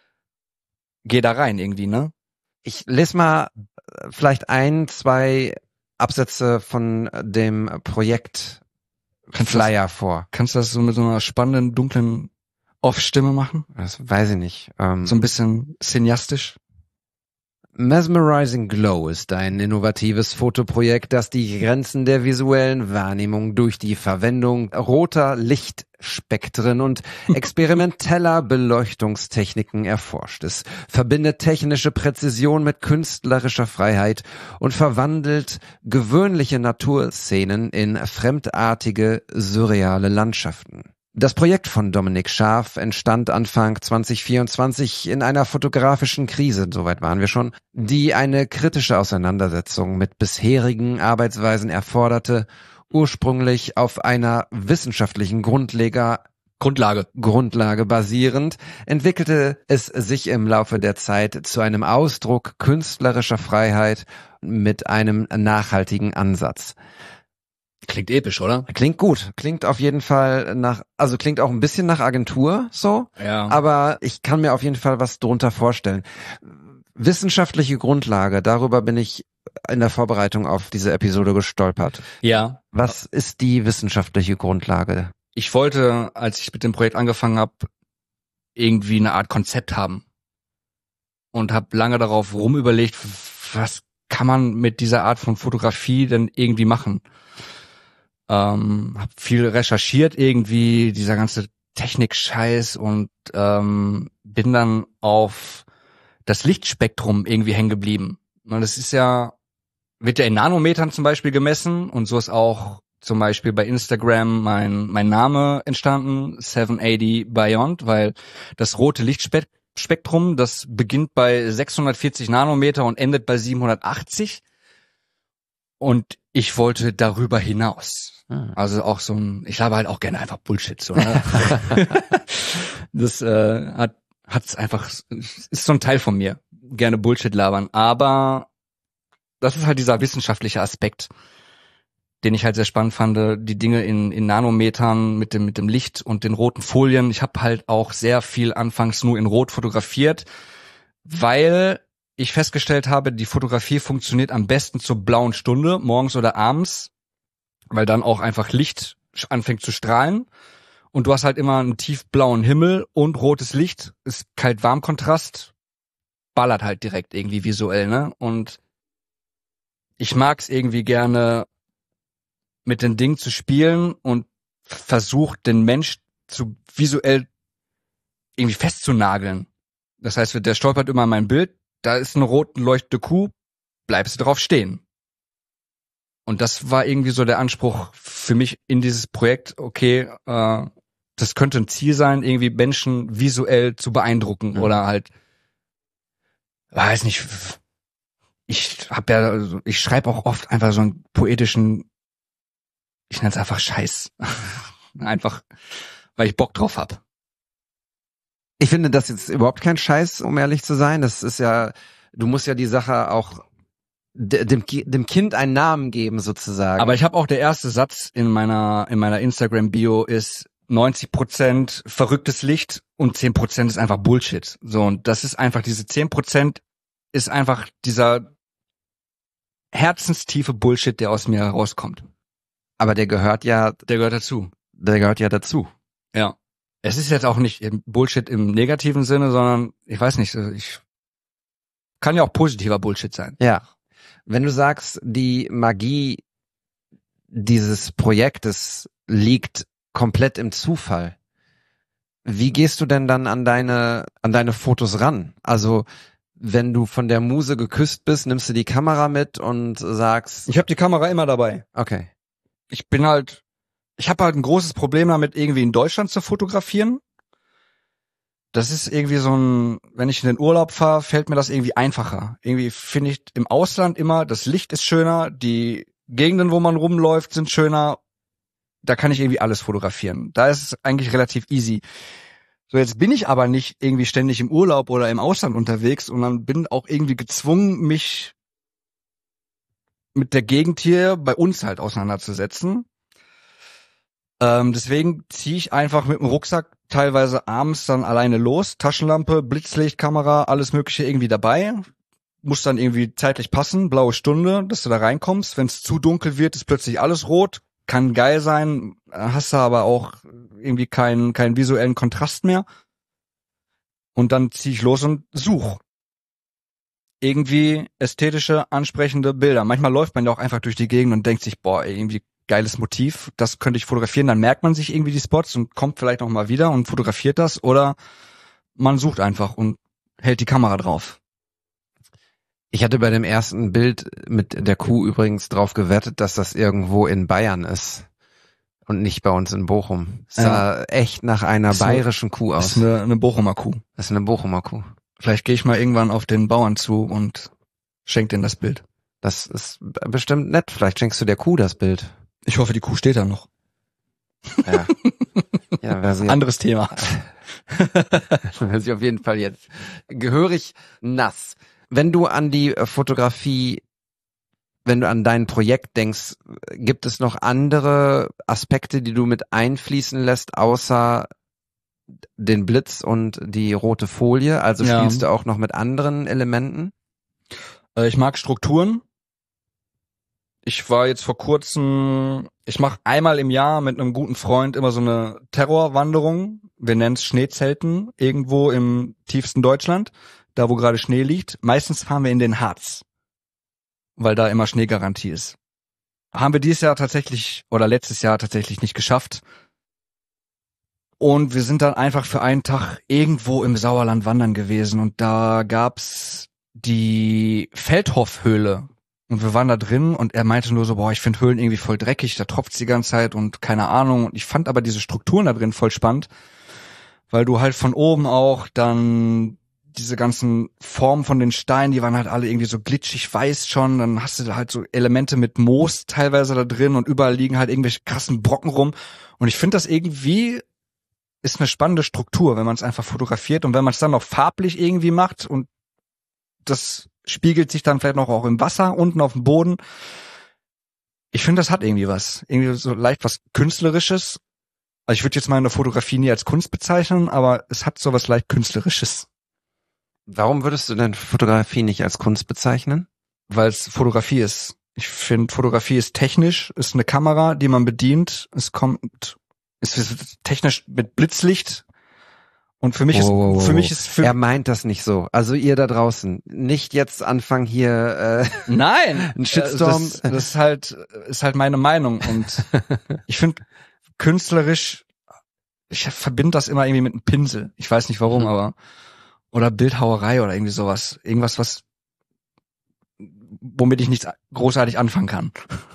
gehe da rein irgendwie, ne? Ich lese mal vielleicht ein, zwei Absätze von dem Projekt Kannst Flyer das, vor. Kannst du das so mit so einer spannenden, dunklen Off-Stimme machen? Das weiß ich nicht. Ähm, So ein bisschen cineastisch? Mesmerizing Glow ist ein innovatives Fotoprojekt, das die Grenzen der visuellen Wahrnehmung durch die Verwendung roter Lichtspektren und experimenteller Beleuchtungstechniken erforscht. Es verbindet technische Präzision mit künstlerischer Freiheit und verwandelt gewöhnliche Naturszenen in fremdartige, surreale Landschaften. Das Projekt von Dominik Scharf entstand Anfang zwanzig vierundzwanzig in einer fotografischen Krise, soweit waren wir schon, die eine kritische Auseinandersetzung mit bisherigen Arbeitsweisen erforderte, ursprünglich auf einer wissenschaftlichen Grundleger Grundlage. Grundlage basierend, entwickelte es sich im Laufe der Zeit zu einem Ausdruck künstlerischer Freiheit mit einem nachhaltigen Ansatz. Klingt episch, oder? Klingt gut, klingt auf jeden Fall nach, also klingt auch ein bisschen nach Agentur, so, Ja. aber ich kann mir auf jeden Fall was drunter vorstellen. Wissenschaftliche Grundlage, darüber bin ich in der Vorbereitung auf diese Episode gestolpert. Ja. Was ist die wissenschaftliche Grundlage? Ich wollte, als ich mit dem Projekt angefangen habe, irgendwie eine Art Konzept haben. Und habe lange darauf rumüberlegt, was kann man mit dieser Art von Fotografie denn irgendwie machen? Ähm, hab viel recherchiert irgendwie, dieser ganze Technik-Scheiß und ähm, bin dann auf das Lichtspektrum irgendwie hängen geblieben. Und das ist ja, wird ja in Nanometern zum Beispiel gemessen und so ist auch zum Beispiel bei Instagram mein mein Name entstanden, seven eighty Beyond, weil das rote Lichtspektrum, das beginnt bei sechshundertvierzig Nanometer und endet bei siebenhundertachtzig. Und ich wollte darüber hinaus. Ah. Also auch so ein, ich laber halt auch gerne einfach Bullshit. So, ne? Das äh, hat hat's einfach, ist so ein Teil von mir. Gerne Bullshit labern. Aber das ist halt dieser wissenschaftliche Aspekt, den ich halt sehr spannend fand, die Dinge in, in Nanometern mit dem, mit dem Licht und den roten Folien. Ich habe halt auch sehr viel anfangs nur in Rot fotografiert, weil ich festgestellt habe, die Fotografie funktioniert am besten zur blauen Stunde, morgens oder abends, weil dann auch einfach Licht anfängt zu strahlen. Und du hast halt immer einen tiefblauen Himmel und rotes Licht, ist Kalt-Warm-Kontrast, ballert halt direkt irgendwie visuell, ne? Und ich mag's irgendwie gerne, mit den Dingen zu spielen und versucht, den Mensch zu visuell irgendwie festzunageln. Das heißt, der stolpert immer an mein Bild, da ist eine rot leuchtende Kuh, bleibst du drauf stehen. Und das war irgendwie so der Anspruch für mich in dieses Projekt, okay, äh, das könnte ein Ziel sein, irgendwie Menschen visuell zu beeindrucken ja. oder halt, weiß nicht, ich hab ja, also ich schreibe auch oft einfach so einen poetischen, ich nenne es einfach Scheiß. Einfach, weil ich Bock drauf hab. Ich finde das jetzt überhaupt kein Scheiß, um ehrlich zu sein. Das ist ja, du musst ja die Sache auch dem, dem Kind einen Namen geben sozusagen. Aber ich habe auch, der erste Satz in meiner in meiner Instagram-Bio ist neunzig Prozent verrücktes Licht und zehn Prozent ist einfach Bullshit. So, und das ist einfach, diese zehn Prozent ist einfach dieser herzenstiefe Bullshit, der aus mir herauskommt. Aber der gehört ja, Der gehört dazu. der gehört ja dazu. Ja. Es ist jetzt auch nicht Bullshit im negativen Sinne, sondern, ich weiß nicht, ich kann ja auch positiver Bullshit sein. Ja. Wenn du sagst, die Magie dieses Projektes liegt komplett im Zufall, wie gehst du denn dann an deine, an deine Fotos ran? Also, wenn du von der Muse geküsst bist, nimmst du die Kamera mit und sagst, Ich habe die Kamera immer dabei. okay. Ich bin halt, ich habe halt ein großes Problem damit, irgendwie in Deutschland zu fotografieren. Das ist irgendwie so ein, wenn ich in den Urlaub fahre, fällt mir das irgendwie einfacher. Irgendwie finde ich im Ausland immer, das Licht ist schöner, die Gegenden, wo man rumläuft, sind schöner. Da kann ich irgendwie alles fotografieren. Da ist es eigentlich relativ easy. So, jetzt bin ich aber nicht irgendwie ständig im Urlaub oder im Ausland unterwegs und dann bin auch irgendwie gezwungen, mich mit der Gegend hier bei uns halt auseinanderzusetzen. Ähm, deswegen ziehe ich einfach mit dem Rucksack teilweise abends dann alleine los. Taschenlampe, Blitzlicht, Kamera, alles mögliche irgendwie dabei. Muss dann irgendwie zeitlich passen, blaue Stunde, dass du da reinkommst. Wenn es zu dunkel wird, ist plötzlich alles rot. Kann geil sein, hast du aber auch irgendwie keinen keinen visuellen Kontrast mehr. Und dann ziehe ich los und such irgendwie ästhetische, ansprechende Bilder. Manchmal läuft man ja auch einfach durch die Gegend und denkt sich, boah, irgendwie geiles Motiv, das könnte ich fotografieren. Dann merkt man sich irgendwie die Spots und kommt vielleicht noch mal wieder und fotografiert das. Oder man sucht einfach und hält die Kamera drauf. Ich hatte bei dem ersten Bild mit der Kuh übrigens drauf gewettet, dass das irgendwo in Bayern ist und nicht bei uns in Bochum. Es sah ja echt nach einer ist bayerischen Kuh Das aus. ist eine, eine Bochumer Kuh. Das ist eine Bochumer Kuh. Vielleicht gehe ich mal irgendwann auf den Bauern zu und schenk denen das Bild. Das ist bestimmt nett. Vielleicht schenkst du der Kuh das Bild. Ich hoffe, die Kuh steht da noch. Ja, ja wäre sie, Anderes Thema. wäre sie auf jeden Fall jetzt gehörig nass. Wenn du an die Fotografie, wenn du an dein Projekt denkst, gibt es noch andere Aspekte, die du mit einfließen lässt, außer den Blitz und die rote Folie? Also Ja. spielst du auch noch mit anderen Elementen? Äh, Ich mag Strukturen. Ich war jetzt vor kurzem, ich mache einmal im Jahr mit einem guten Freund immer so eine Terrorwanderung. Wir nennen es Schneezelten, irgendwo im tiefsten Deutschland, da wo gerade Schnee liegt. Meistens fahren wir in den Harz. weil da immer Schneegarantie ist. Haben wir dieses Jahr tatsächlich oder letztes Jahr tatsächlich nicht geschafft. Und wir sind dann einfach für einen Tag irgendwo im Sauerland wandern gewesen und da gab's die Feldhoff-Höhle. Und wir waren da drin und er meinte nur so, boah, ich finde Höhlen irgendwie voll dreckig, da tropft's die ganze Zeit und keine Ahnung. Und ich fand aber diese Strukturen da drin voll spannend, weil du halt von oben auch dann diese ganzen Formen von den Steinen, die waren halt alle irgendwie so glitschig weiß schon. Dann hast du da halt so Elemente mit Moos teilweise da drin und überall liegen halt irgendwelche krassen Brocken rum. Und ich finde das irgendwie ist eine spannende Struktur, wenn man es einfach fotografiert und wenn man es dann noch farblich irgendwie macht und das spiegelt sich dann vielleicht noch auch im Wasser, unten auf dem Boden. Ich finde, das hat irgendwie was. Irgendwie so leicht was Künstlerisches. Also ich würde jetzt meine Fotografie nie als Kunst bezeichnen, aber es hat so was leicht Künstlerisches. Warum würdest du denn Fotografie nicht als Kunst bezeichnen? Weil es Fotografie ist. Ich finde, Fotografie ist technisch, ist eine Kamera, die man bedient. Es kommt, es ist technisch mit Blitzlicht. Und für mich ist, oh, oh, oh. für mich ist, für er meint das nicht so. Also ihr da draußen, nicht jetzt anfangen hier, äh, nein, ein Shitstorm. Das, das ist halt, ist halt meine Meinung und ich finde künstlerisch, ich verbinde das immer irgendwie mit einem Pinsel. Ich weiß nicht warum, mhm. aber, oder Bildhauerei oder irgendwie sowas. Irgendwas, was, womit ich nichts großartig anfangen kann.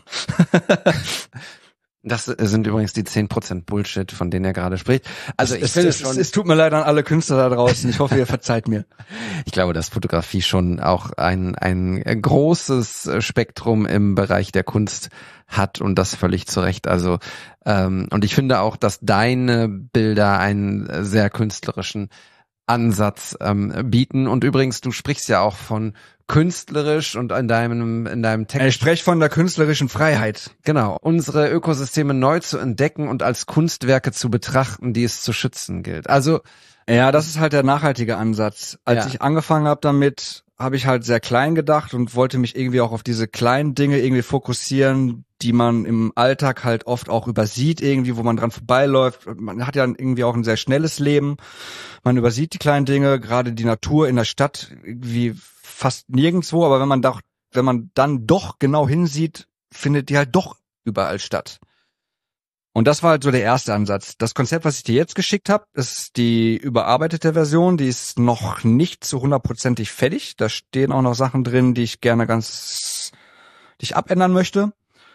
Das sind übrigens die zehn Prozent Bullshit, von denen er gerade spricht. Also ich es, finde es, schon, es, es tut mir leid an alle Künstler da draußen. Ich hoffe, ihr verzeiht mir. Ich glaube, dass Fotografie schon auch ein ein großes Spektrum im Bereich der Kunst hat und das völlig zu Recht. Also ähm, und ich finde auch, dass deine Bilder einen sehr künstlerischen Ansatz ähm, bieten. Und übrigens, du sprichst ja auch von künstlerisch und in deinem in deinem Text. Ich spreche von der künstlerischen Freiheit. Genau, unsere Ökosysteme neu zu entdecken und als Kunstwerke zu betrachten, die es zu schützen gilt. Also ja, das ist halt der nachhaltige Ansatz. Als ja. ich angefangen habe damit, habe ich halt sehr klein gedacht und wollte mich irgendwie auch auf diese kleinen Dinge irgendwie fokussieren, die man im Alltag halt oft auch übersieht irgendwie, wo man dran vorbeiläuft. Man hat ja irgendwie auch ein sehr schnelles Leben. Man übersieht die kleinen Dinge, gerade die Natur in der Stadt irgendwie fast nirgendwo, aber wenn man doch, wenn man dann doch genau hinsieht, findet die halt doch überall statt. Und das war halt so der erste Ansatz. Das Konzept, was ich dir jetzt geschickt habe, ist die überarbeitete Version, die ist noch nicht zu hundertprozentig fertig. Da stehen auch noch Sachen drin, die ich gerne ganz, die ich abändern möchte.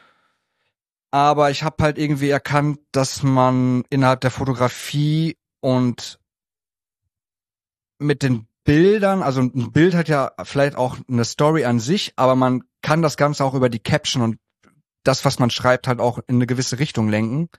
Aber ich habe halt irgendwie erkannt, dass man innerhalb der Fotografie und mit den Bildern, also ein Bild hat ja vielleicht auch eine Story an sich, aber man kann das Ganze auch über die Caption und das, was man schreibt, halt auch in eine gewisse Richtung lenken.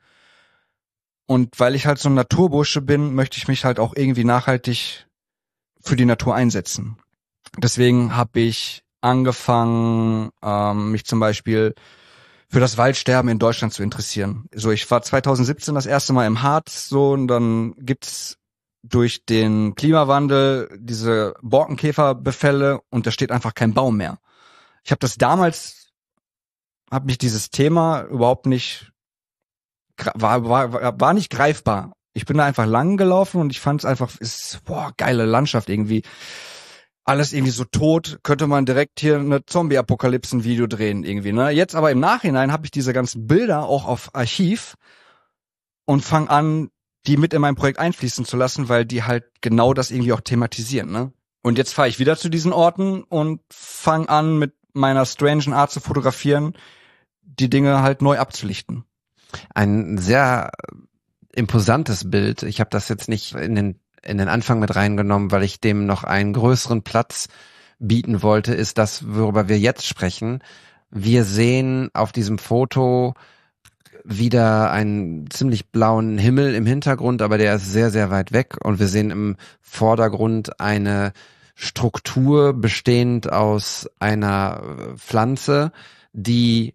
Und weil ich halt so ein Naturbursche bin, möchte ich mich halt auch irgendwie nachhaltig für die Natur einsetzen. Deswegen habe ich angefangen, ähm, mich zum Beispiel für das Waldsterben in Deutschland zu interessieren. So, ich war zwanzig siebzehn das erste Mal im Harz, so, und dann gibt's durch den Klimawandel diese Borkenkäferbefälle und da steht einfach kein Baum mehr. Ich habe das damals, habe mich dieses Thema überhaupt nicht, war, war, war nicht greifbar. Ich bin da einfach lang gelaufen und ich fand es einfach, ist, boah, geile Landschaft irgendwie. Alles irgendwie so tot, könnte man direkt hier eine Zombie-Apokalypsen-Video drehen irgendwie, ne? Jetzt aber im Nachhinein habe ich diese ganzen Bilder auch auf Archiv und fange an, die mit in mein Projekt einfließen zu lassen, weil die halt genau das irgendwie auch thematisieren, ne? Und jetzt fahre ich wieder zu diesen Orten und fange an, mit meiner strangen Art zu fotografieren, die Dinge halt neu abzulichten. Ein sehr imposantes Bild. Ich habe das jetzt nicht in den in den Anfang mit reingenommen, weil ich dem noch einen größeren Platz bieten wollte, ist das, worüber wir jetzt sprechen. Wir sehen auf diesem Foto wieder einen ziemlich blauen Himmel im Hintergrund, aber der ist sehr, sehr weit weg und wir sehen im Vordergrund eine Struktur bestehend aus einer Pflanze, die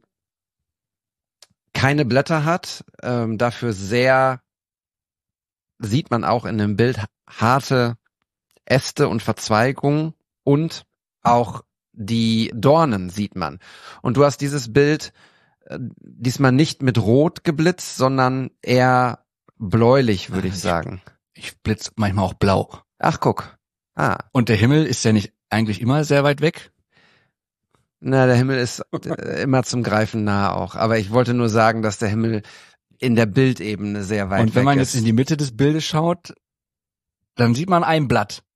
keine Blätter hat, ähm, dafür sehr, sieht man auch in dem Bild, harte Äste und Verzweigungen und auch die Dornen sieht man. Und du hast dieses Bild äh, diesmal nicht mit Rot geblitzt, sondern eher bläulich, würde ich sagen. Ich, ich blitz manchmal auch blau. Ach, guck. Ah. Und der Himmel ist ja nicht eigentlich immer sehr weit weg? Na, der Himmel ist äh, immer zum Greifen nah auch. Aber ich wollte nur sagen, dass der Himmel in der Bildebene sehr weit weg ist. Und wenn man jetzt in die Mitte des Bildes schaut, dann sieht man ein Blatt.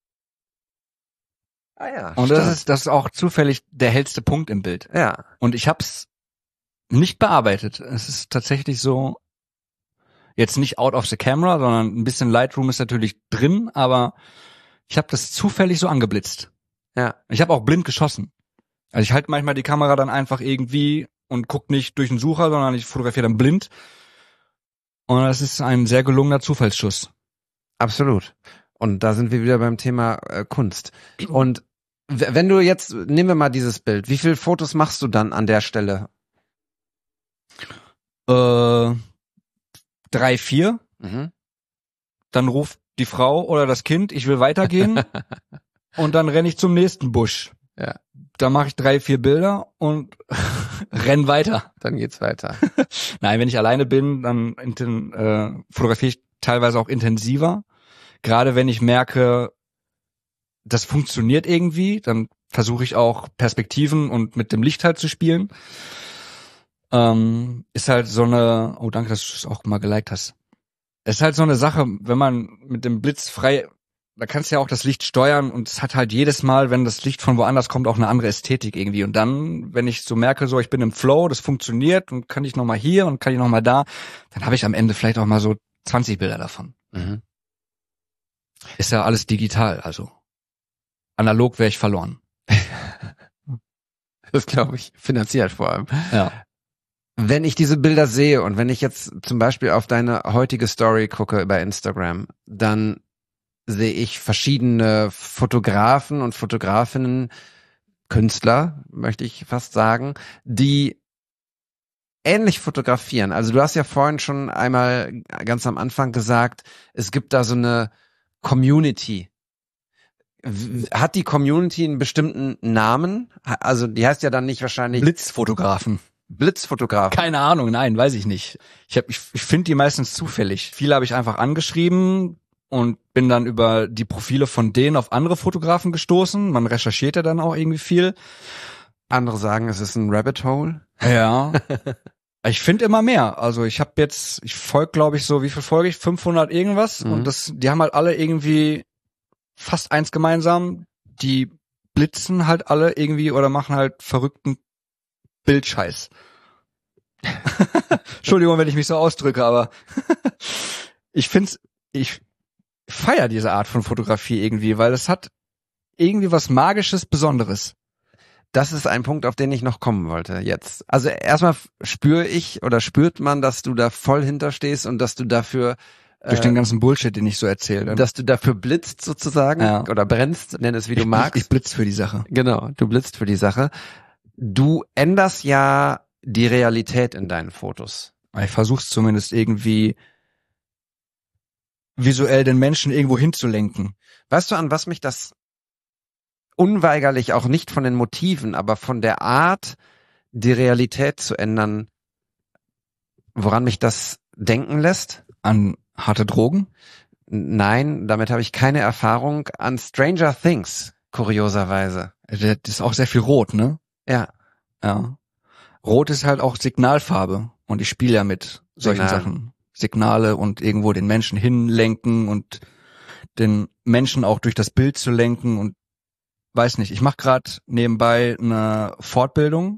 Ah ja, Und stimmt. das ist, das ist auch zufällig der hellste Punkt im Bild. Ja. Und ich hab's nicht bearbeitet. Es ist tatsächlich so, jetzt nicht out of the camera, sondern ein bisschen Lightroom ist natürlich drin, aber ich habe das zufällig so angeblitzt. Ja. Ich habe auch blind geschossen. Also ich halte manchmal die Kamera dann einfach irgendwie und guck nicht durch den Sucher, sondern ich fotografiere dann blind. Und das ist ein sehr gelungener Zufallsschuss. Absolut. Und da sind wir wieder beim Thema äh, Kunst. Und w- wenn du jetzt, nehmen wir mal dieses Bild, wie viele Fotos machst du dann an der Stelle? Äh, drei, vier. Mhm. Dann ruft die Frau oder das Kind, ich will weitergehen. Und dann renne ich zum nächsten Busch. Ja. Da mache ich drei, vier Bilder und renn weiter. Dann geht's weiter. Nein, wenn ich alleine bin, dann inten, äh, fotografiere ich teilweise auch intensiver. Gerade wenn ich merke, das funktioniert irgendwie, dann versuche ich auch Perspektiven und mit dem Licht halt zu spielen. Ähm, ist halt so eine, oh danke, dass du es auch mal geliked hast. Es ist halt so eine Sache, wenn man mit dem Blitz frei, da kannst du ja auch das Licht steuern und es hat halt jedes Mal, wenn das Licht von woanders kommt, auch eine andere Ästhetik irgendwie. Und dann, wenn ich so merke, so ich bin im Flow, das funktioniert und kann ich nochmal hier und kann ich nochmal da, dann habe ich am Ende vielleicht auch mal so zwanzig Bilder davon. Mhm. Ist ja alles digital, also analog wäre ich verloren. Das glaube ich, finanziert vor allem. Ja. Wenn ich diese Bilder sehe und wenn ich jetzt zum Beispiel auf deine heutige Story gucke über Instagram, dann sehe ich verschiedene Fotografen und Fotografinnen, Künstler, möchte ich fast sagen, die ähnlich fotografieren. Also du hast ja vorhin schon einmal ganz am Anfang gesagt, es gibt da so eine Community. W- Hat die Community einen bestimmten Namen? Ha- Also die heißt ja dann nicht wahrscheinlich Blitzfotografen. Blitzfotograf. Keine Ahnung, nein, weiß ich nicht. Ich hab, ich, ich finde die meistens zufällig. Viele habe ich einfach angeschrieben und bin dann über die Profile von denen auf andere Fotografen gestoßen. Man recherchiert ja dann auch irgendwie viel. Andere sagen, es ist ein Rabbit Hole. Ja. Ich finde immer mehr. Also ich habe jetzt, ich folge glaube ich so, wie viel folge ich? fünfhundert irgendwas. Mhm. Und das, die haben halt alle irgendwie fast eins gemeinsam. Die blitzen halt alle irgendwie oder machen halt verrückten Bildscheiß. Entschuldigung, wenn ich mich so ausdrücke, aber ich find's, ich feier diese Art von Fotografie irgendwie, weil es hat irgendwie was Magisches, Besonderes. Das ist ein Punkt, auf den ich noch kommen wollte jetzt. Also erstmal spüre ich oder spürt man, dass du da voll hinterstehst und dass du dafür Durch äh, den ganzen Bullshit, den ich so erzähle. dass du dafür blitzt sozusagen Ja. oder brennst, nenn es wie du ich, magst. Ich, ich blitz für die Sache. Genau, du blitzt für die Sache. Du änderst ja die Realität in deinen Fotos. Ich versuch's zumindest irgendwie visuell den Menschen irgendwo hinzulenken. Weißt du, an was mich das unweigerlich auch nicht von den Motiven, aber von der Art, die Realität zu ändern, woran mich das denken lässt? An harte Drogen? Nein, damit habe ich keine Erfahrung. An Stranger Things, kurioserweise. Das ist auch sehr viel Rot, ne? Ja. Ja. Rot ist halt auch Signalfarbe. Und ich spiele ja mit solchen Signal. Sachen. Signale und irgendwo den Menschen hinlenken und den Menschen auch durch das Bild zu lenken und weiß nicht. Ich mache gerade nebenbei eine Fortbildung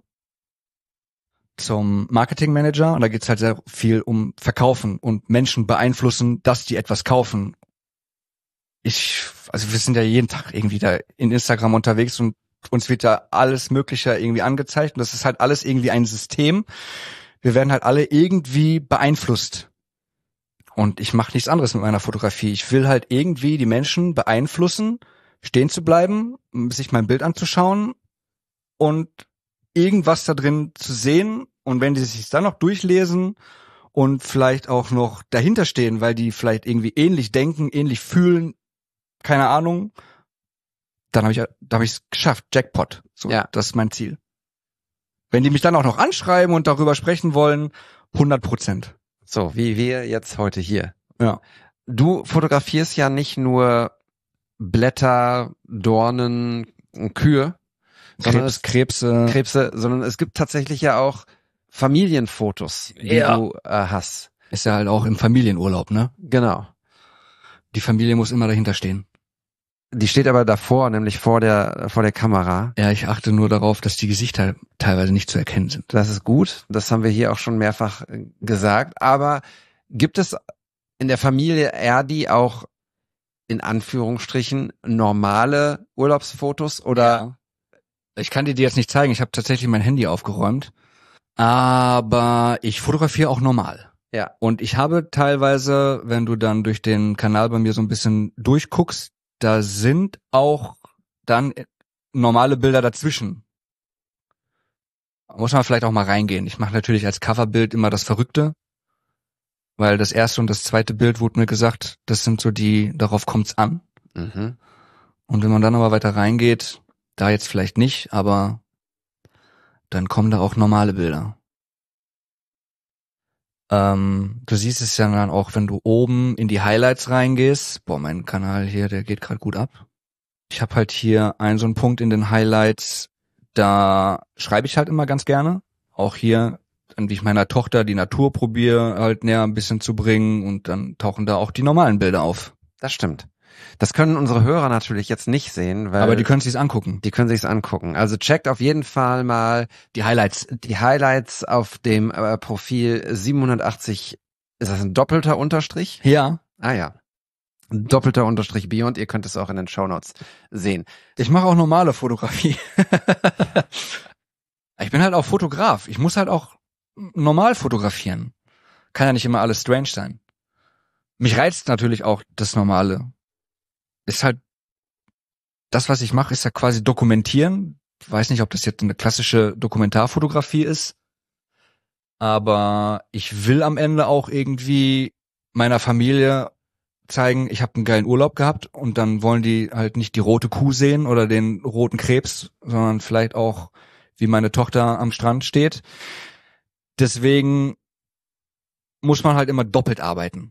zum Marketingmanager und da geht's halt sehr viel um Verkaufen und Menschen beeinflussen, dass die etwas kaufen. Ich, also wir sind ja jeden Tag irgendwie da in Instagram unterwegs und uns wird ja alles Mögliche irgendwie angezeigt und das ist halt alles irgendwie ein System. Wir werden halt alle irgendwie beeinflusst. Und ich mache nichts anderes mit meiner Fotografie. Ich will halt irgendwie die Menschen beeinflussen, stehen zu bleiben, sich mein Bild anzuschauen und irgendwas da drin zu sehen. Und wenn die sich dann noch durchlesen und vielleicht auch noch dahinter stehen, weil die vielleicht irgendwie ähnlich denken, ähnlich fühlen, keine Ahnung, dann habe ich da habe ich es geschafft. Jackpot. So, Ja. das ist mein Ziel. Wenn die mich dann auch noch anschreiben und darüber sprechen wollen, hundert Prozent. So, wie wir jetzt heute hier. Ja. Du fotografierst ja nicht nur Blätter, Dornen, Kühe, sondern Krebs, es, Krebse. Krebse, sondern es gibt tatsächlich ja auch Familienfotos, die Ja. du äh, hast. Ist ja halt auch im Familienurlaub, ne? Genau. Die Familie muss immer dahinter stehen. Die steht aber davor, nämlich vor der vor der Kamera. Ja, ich achte nur darauf, dass die Gesichter teilweise nicht zu erkennen sind. Das ist gut. Das haben wir hier auch schon mehrfach äh, gesagt. Aber gibt es in der Familie Erdi auch in Anführungsstrichen normale Urlaubsfotos oder? Ja. Ich kann dir die jetzt nicht zeigen. Ich habe tatsächlich mein Handy aufgeräumt. Aber ich fotografiere auch normal. Ja. Und ich habe teilweise, wenn du dann durch den Kanal bei mir so ein bisschen durchguckst, da sind auch dann normale Bilder dazwischen. Muss man vielleicht auch mal reingehen. Ich mache natürlich als Coverbild immer das Verrückte, weil das erste und das zweite Bild wurde mir gesagt, das sind so die, darauf kommt's an. Mhm. Und wenn man dann aber weiter reingeht, da jetzt vielleicht nicht, aber dann kommen da auch normale Bilder. Ähm, du siehst es ja dann auch, wenn du oben in die Highlights reingehst. Boah, mein Kanal hier, der geht gerade gut ab. Ich habe halt hier einen so einen Punkt in den Highlights, da schreibe ich halt immer ganz gerne. Auch hier, wie ich meiner Tochter die Natur probiere, halt näher ein bisschen zu bringen und dann tauchen da auch die normalen Bilder auf. Das stimmt. Das können unsere Hörer natürlich jetzt nicht sehen, weil Aber die können sich's angucken. die können sich's angucken. Also checkt auf jeden Fall mal Die Highlights. die Highlights auf dem äh, Profil siebenhundertachtzig. Ist das ein doppelter Unterstrich? Ja. Ah ja. Doppelter Unterstrich Beyond. Ihr könnt es auch in den Shownotes sehen. Ich mache auch normale Fotografie. Ich bin halt auch Fotograf. Ich muss halt auch normal fotografieren. Kann ja nicht immer alles strange sein. Mich reizt natürlich auch das Normale. Ist halt, das, was ich mache, ist ja quasi dokumentieren. Ich weiß nicht, ob das jetzt eine klassische Dokumentarfotografie ist. Aber ich will am Ende auch irgendwie meiner Familie zeigen, ich habe einen geilen Urlaub gehabt und dann wollen die halt nicht die rote Kuh sehen oder den roten Krebs, sondern vielleicht auch, wie meine Tochter am Strand steht. Deswegen muss man halt immer doppelt arbeiten.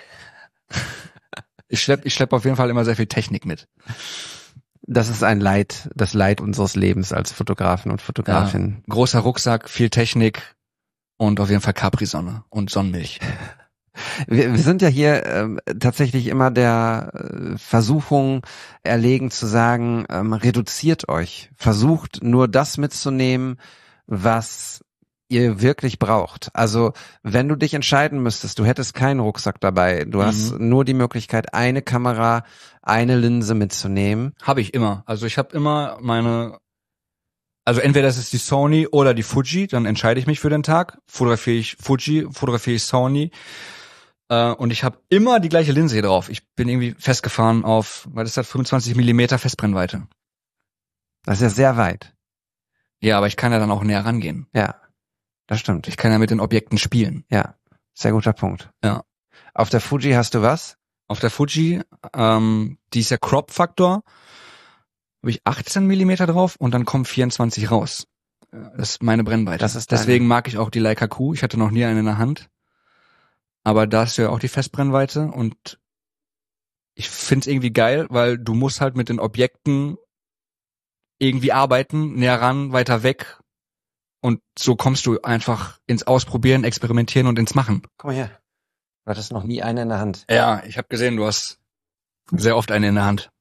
Ich schlepp, ich schlepp auf jeden Fall immer sehr viel Technik mit. Das ist ein Leid, das Leid unseres Lebens als Fotografen und Fotografin. Ja, großer Rucksack, viel Technik und auf jeden Fall Capri-Sonne und Sonnenmilch. Wir, wir sind ja hier ähm, tatsächlich immer der äh, Versuchung erlegen zu sagen, ähm, reduziert euch. Versucht nur das mitzunehmen, was ihr wirklich braucht. Also wenn du dich entscheiden müsstest, du hättest keinen Rucksack dabei, du Mhm. hast nur die Möglichkeit, eine Kamera, eine Linse mitzunehmen. Habe ich immer. Also ich habe immer meine, also entweder das ist die Sony oder die Fuji, dann entscheide ich mich für den Tag. Fotografiere ich Fuji, fotografiere ich Sony. Äh, und ich habe immer die gleiche Linse hier drauf. Ich bin irgendwie festgefahren auf, was ist das, fünfundzwanzig Millimeter Festbrennweite. Das ist ja sehr weit. Ja, aber ich kann ja dann auch näher rangehen. Ja, das stimmt. Ich kann ja mit den Objekten spielen. Ja, sehr guter Punkt. Ja. Auf der Fuji hast du was? Auf der Fuji, ähm, die ist ja Crop-Faktor, habe ich achtzehn Millimeter drauf und dann kommen vierundzwanzig raus. Das ist meine Brennweite. Das ist deine. Deswegen mag ich auch die Leica Q. Ich hatte noch nie eine in der Hand. Aber da ist ja auch die Festbrennweite und ich find's irgendwie geil, weil du musst halt mit den Objekten irgendwie arbeiten, näher ran, weiter weg. Und so kommst du einfach ins Ausprobieren, Experimentieren und ins Machen. Guck mal her. Du hattest noch nie eine in der Hand. Ja, ich habe gesehen, du hast sehr oft eine in der Hand.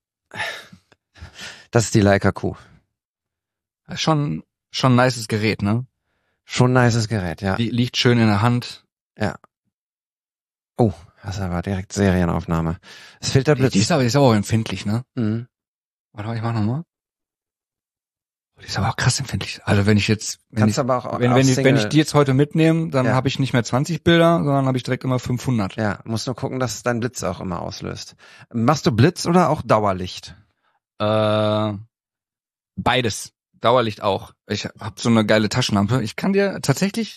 Das ist die Leica Q. Das ist schon, schon ein nices Gerät, ne? Schon ein nices Gerät, ja. Die liegt schön in der Hand. Ja. Oh, das ist aber direkt Serienaufnahme. Es fehlt der Die, Blitz. die ist aber, die ist aber auch empfindlich, ne? Mhm. Warte mal, ich mach nochmal. Die ist aber auch krass empfindlich. Also wenn ich jetzt, wenn Kannst ich, aber auch, wenn, auch wenn, ich, Single, wenn ich die jetzt heute mitnehme, dann Ja. habe ich nicht mehr zwanzig Bilder, sondern habe ich direkt immer fünfhundert. Ja, musst nur gucken, dass dein Blitz auch immer auslöst. Machst du Blitz oder auch Dauerlicht? Äh, beides. Dauerlicht auch. Ich habe so eine geile Taschenlampe. Ich kann dir tatsächlich.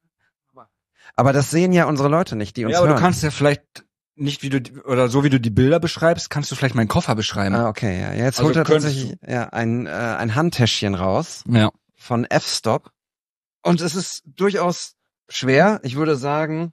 Aber das sehen ja unsere Leute nicht, die uns Ja, aber hören. du kannst ja vielleicht nicht, wie du die- oder so wie du die Bilder beschreibst, kannst du vielleicht meinen Koffer beschreiben. Ah, okay, ja. Jetzt Also holt er könntest tatsächlich ja, ein, äh, ein Handtäschchen raus Ja. von F-Stop. Und es ist durchaus schwer. Ich würde sagen,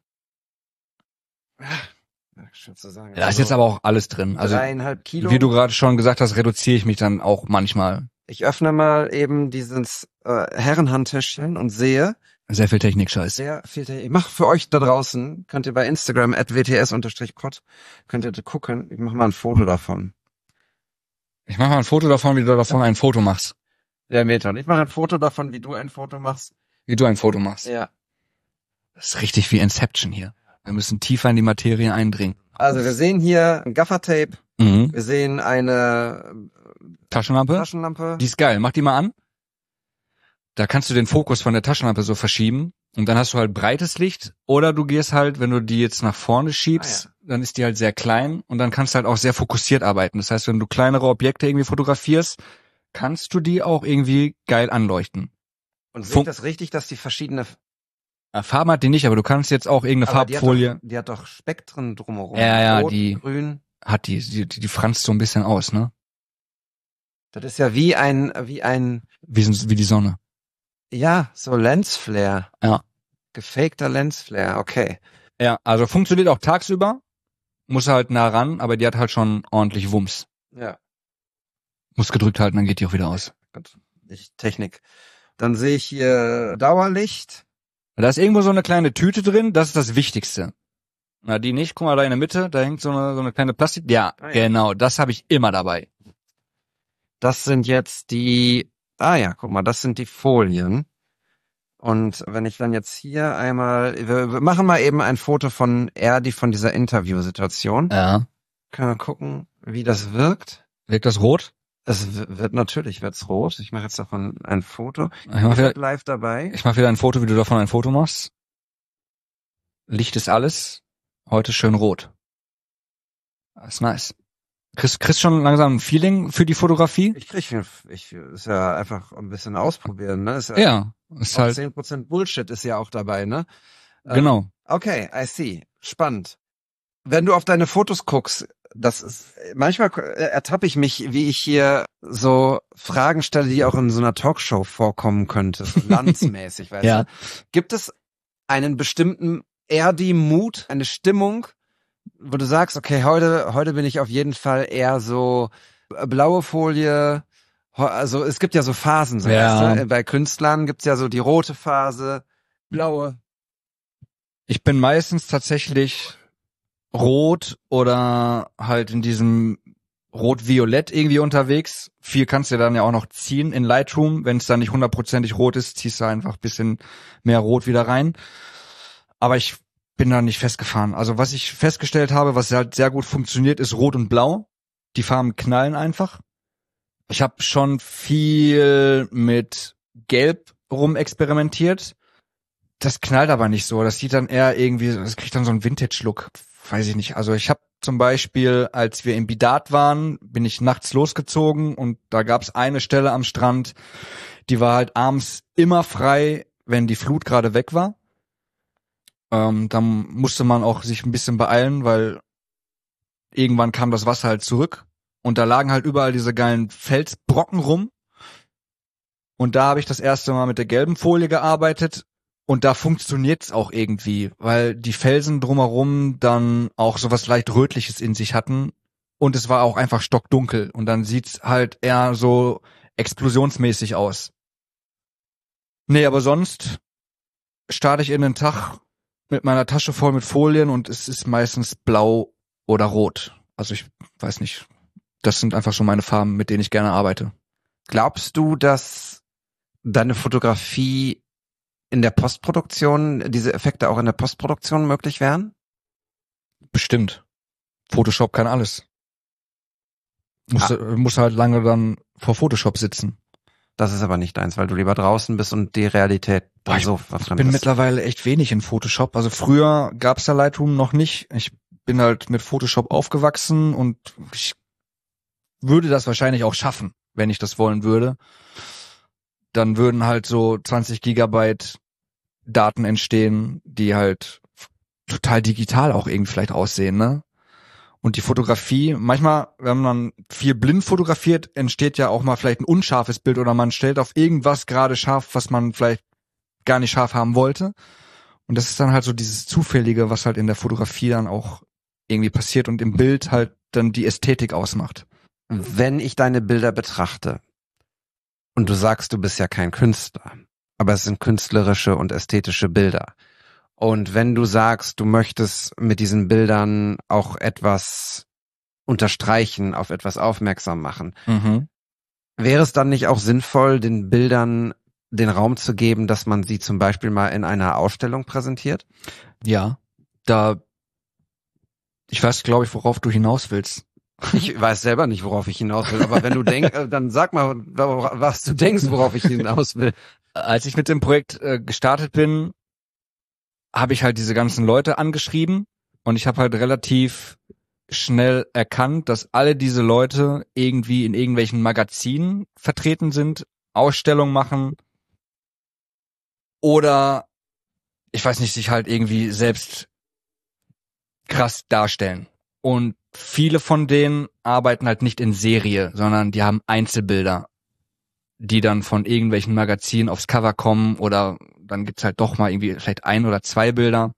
ja, schwer zu sagen. Da ist jetzt aber auch alles drin. Also dreieinhalb Kilo. wie du gerade schon gesagt hast, reduziere ich mich dann auch manchmal. Ich öffne mal eben dieses äh, Herrenhandtäschchen und sehe Sehr viel Technik-Scheiß. sehr viel. Ich mache für euch da draußen, könnt ihr bei Instagram at w t s pod, könnt ihr gucken. Ich mache mal ein Foto davon. Ich mache mal ein Foto davon, wie du davon ein Foto machst. Der Meter. Und ich mache ein Foto davon, wie du ein Foto machst. Wie du ein Foto machst. Ja. Das ist richtig wie Inception hier. Wir müssen tiefer in die Materie eindringen. Also wir sehen hier ein Gaffertape. Mhm. Wir sehen eine Taschenlampe? Taschenlampe. Die ist geil. Mach die mal an. Da kannst du den Fokus von der Taschenlampe so verschieben. Und dann hast du halt breites Licht. Oder du gehst halt, wenn du die jetzt nach vorne schiebst, Ah, dann ist die halt sehr klein. Und dann kannst du halt auch sehr fokussiert arbeiten. Das heißt, wenn du kleinere Objekte irgendwie fotografierst, kannst du die auch irgendwie geil anleuchten. Und sehe Fun- ich das richtig, dass die verschiedene Äh, Farben hat die nicht, aber du kannst jetzt auch irgendeine Aber die hat Farbfolie, doch, die hat doch Spektren drumherum. Ja, ja, Rot, die- grün. hat die, die, die franzt so ein bisschen aus, ne? Das ist ja wie ein, wie ein, Wie, so- wie die Sonne. ja, so Lensflare. Ja. Gefakter Lensflare, okay. Ja, also funktioniert auch tagsüber, muss halt nah ran, aber die hat halt schon ordentlich Wumms. Ja, Muss gedrückt halten, dann geht die auch wieder aus. gut. Ich, Technik. Dann sehe ich hier Dauerlicht. Da ist irgendwo so eine kleine Tüte drin, das ist das Wichtigste. Na, die nicht, guck mal da in der Mitte, da hängt so eine, so eine kleine Plastik. Ja, Ah, ja. genau, das habe ich immer dabei. Das sind jetzt die, ah ja, guck mal, das sind die Folien. Und wenn ich dann jetzt hier einmal, wir, wir machen mal eben ein Foto von Erdi von dieser Interviewsituation. Ja. Können wir gucken, wie das wirkt. Wirkt das rot? Es w- wird natürlich, wird's rot. Ich mache jetzt davon ein Foto. Ich mach, Ich wieder, bin live dabei. ich mach wieder ein Foto, wie du davon ein Foto machst. Licht ist alles. Heute schön rot. Das ist nice. Kriegst, kriegst schon langsam ein Feeling für die Fotografie? Ich krieg, ich, ist ja einfach ein bisschen ausprobieren, ne? Ist ja, Ja, ist auch halt, zehn Prozent Bullshit ist ja auch dabei, ne? Ähm, genau. Okay, I see. Spannend. Wenn du auf deine Fotos guckst, das ist, manchmal ertappe ich mich, wie ich hier so Fragen stelle, die auch in so einer Talkshow vorkommen könnte, so landsmäßig, weißt Ja. du? Gibt es einen bestimmten Erdi-Mut, eine Stimmung, wo du sagst, okay, heute, heute bin ich auf jeden Fall eher so äh, blaue Folie, ho- also es gibt ja so Phasen, so, Ja. weißt du? Bei Künstlern gibt's ja so die rote Phase, blaue. Ich bin meistens tatsächlich rot oder halt in diesem rot-violett irgendwie unterwegs. Viel kannst du dann ja auch noch ziehen in Lightroom. Wenn es dann nicht hundertprozentig rot ist, ziehst du einfach ein bisschen mehr rot wieder rein. Aber ich bin da nicht festgefahren. Also was ich festgestellt habe, was halt sehr gut funktioniert, ist rot und blau. Die Farben knallen einfach. Ich habe schon viel mit gelb rumexperimentiert. Das knallt aber nicht so. Das sieht dann eher irgendwie, das kriegt dann so einen Vintage-Look. Weiß ich nicht. Also ich habe zum Beispiel, als wir in Bidat waren, bin ich nachts losgezogen und da gab's eine Stelle am Strand, die war halt abends immer frei, wenn die Flut gerade weg war. Ähm, dann musste man auch sich ein bisschen beeilen, weil irgendwann kam das Wasser halt zurück und da lagen halt überall diese geilen Felsbrocken rum. Und da habe ich das erste Mal mit der gelben Folie gearbeitet. Und da funktioniert's auch irgendwie, weil die Felsen drumherum dann auch sowas leicht Rötliches in sich hatten und es war auch einfach stockdunkel und dann sieht's halt eher so explosionsmäßig aus. Nee, aber sonst starte ich in den Tag mit meiner Tasche voll mit Folien und es ist meistens blau oder rot. Also ich weiß nicht, das sind einfach so meine Farben, mit denen ich gerne arbeite. Glaubst du, dass deine Fotografie in der Postproduktion, diese Effekte auch in der Postproduktion möglich wären? Bestimmt. Photoshop kann alles. Muss, Ah. muss halt lange dann vor Photoshop sitzen. Das ist aber nicht deins, weil du lieber draußen bist und die Realität Boah, ich so Ich verfremd bin ist. mittlerweile echt wenig in Photoshop. Also früher gab's da Lightroom noch nicht. Ich bin halt mit Photoshop aufgewachsen und ich würde das wahrscheinlich auch schaffen, wenn ich das wollen würde. Dann würden halt so zwanzig Gigabyte Daten entstehen, die halt total digital auch irgendwie vielleicht aussehen, ne? Und die Fotografie, manchmal, wenn man viel blind fotografiert, entsteht ja auch mal vielleicht ein unscharfes Bild oder man stellt auf irgendwas gerade scharf, was man vielleicht gar nicht scharf haben wollte. Und das ist dann halt so dieses Zufällige, was halt in der Fotografie dann auch irgendwie passiert und im Bild halt dann die Ästhetik ausmacht. Wenn ich deine Bilder betrachte, und du sagst, du bist ja kein Künstler, aber es sind künstlerische und ästhetische Bilder. Und wenn du sagst, du möchtest mit diesen Bildern auch etwas unterstreichen, auf etwas aufmerksam machen, Mhm. wäre es dann nicht auch sinnvoll, den Bildern den Raum zu geben, dass man sie zum Beispiel mal in einer Ausstellung präsentiert? Ja, da, ich weiß, glaube ich, worauf du hinaus willst. Ich weiß selber nicht, worauf ich hinaus will, aber wenn du denkst, dann sag mal, was du denkst, worauf ich hinaus will. Als ich mit dem Projekt äh, gestartet bin, habe ich halt diese ganzen Leute angeschrieben und ich habe halt relativ schnell erkannt, dass alle diese Leute irgendwie in irgendwelchen Magazinen vertreten sind, Ausstellungen machen oder, ich weiß nicht, sich halt irgendwie selbst krass darstellen. Und viele von denen arbeiten halt nicht in Serie, sondern die haben Einzelbilder, die dann von irgendwelchen Magazinen aufs Cover kommen oder dann gibt's halt doch mal irgendwie vielleicht ein oder zwei Bilder.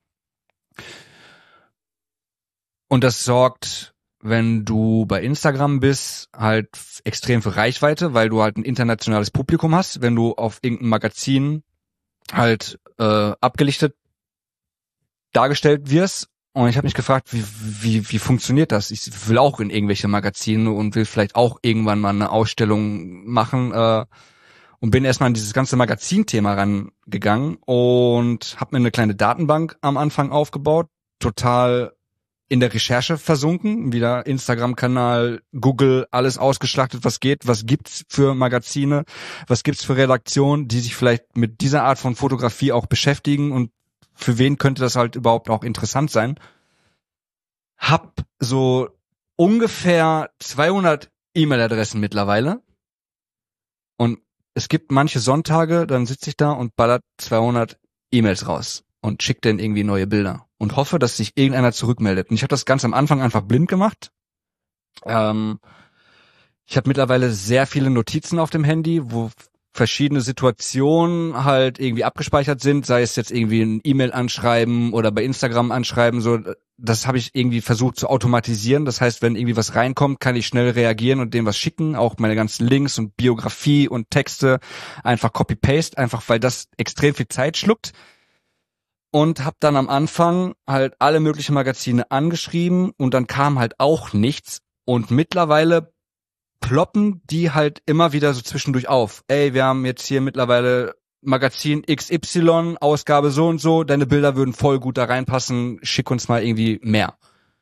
Und das sorgt, wenn du bei Instagram bist, halt extrem für Reichweite, weil du halt ein internationales Publikum hast, wenn du auf irgendeinem Magazin halt äh, abgelichtet dargestellt wirst. Und ich habe mich gefragt, wie, wie, wie funktioniert das? Ich will auch in irgendwelche Magazine und will vielleicht auch irgendwann mal eine Ausstellung machen äh, und bin erstmal an dieses ganze Magazinthema rangegangen und habe mir eine kleine Datenbank am Anfang aufgebaut, total in der Recherche versunken, wieder Instagram-Kanal, Google, alles ausgeschlachtet, was geht, was gibt's für Magazine, was gibt's für Redaktionen, die sich vielleicht mit dieser Art von Fotografie auch beschäftigen und für wen könnte das halt überhaupt auch interessant sein. Hab so ungefähr zweihundert E-Mail-Adressen mittlerweile und es gibt manche Sonntage, dann sitze ich da und ballert zweihundert E-Mails raus und schickt dann irgendwie neue Bilder und hoffe, dass sich irgendeiner zurückmeldet. Und ich habe das ganz am Anfang einfach blind gemacht. Ähm, ich habe mittlerweile sehr viele Notizen auf dem Handy, wo verschiedene Situationen halt irgendwie abgespeichert sind, sei es jetzt irgendwie ein E-Mail anschreiben oder bei Instagram anschreiben, so, das habe ich irgendwie versucht zu automatisieren. Das heißt, wenn irgendwie was reinkommt, kann ich schnell reagieren und dem was schicken, auch meine ganzen Links und Biografie und Texte einfach Copy-Paste, einfach weil das extrem viel Zeit schluckt. Und habe dann am Anfang halt alle möglichen Magazine angeschrieben und dann kam halt auch nichts und mittlerweile ploppen die halt immer wieder so zwischendurch auf. Ey, wir haben jetzt hier mittlerweile Magazin X Y, Ausgabe so und so, deine Bilder würden voll gut da reinpassen, schick uns mal irgendwie mehr.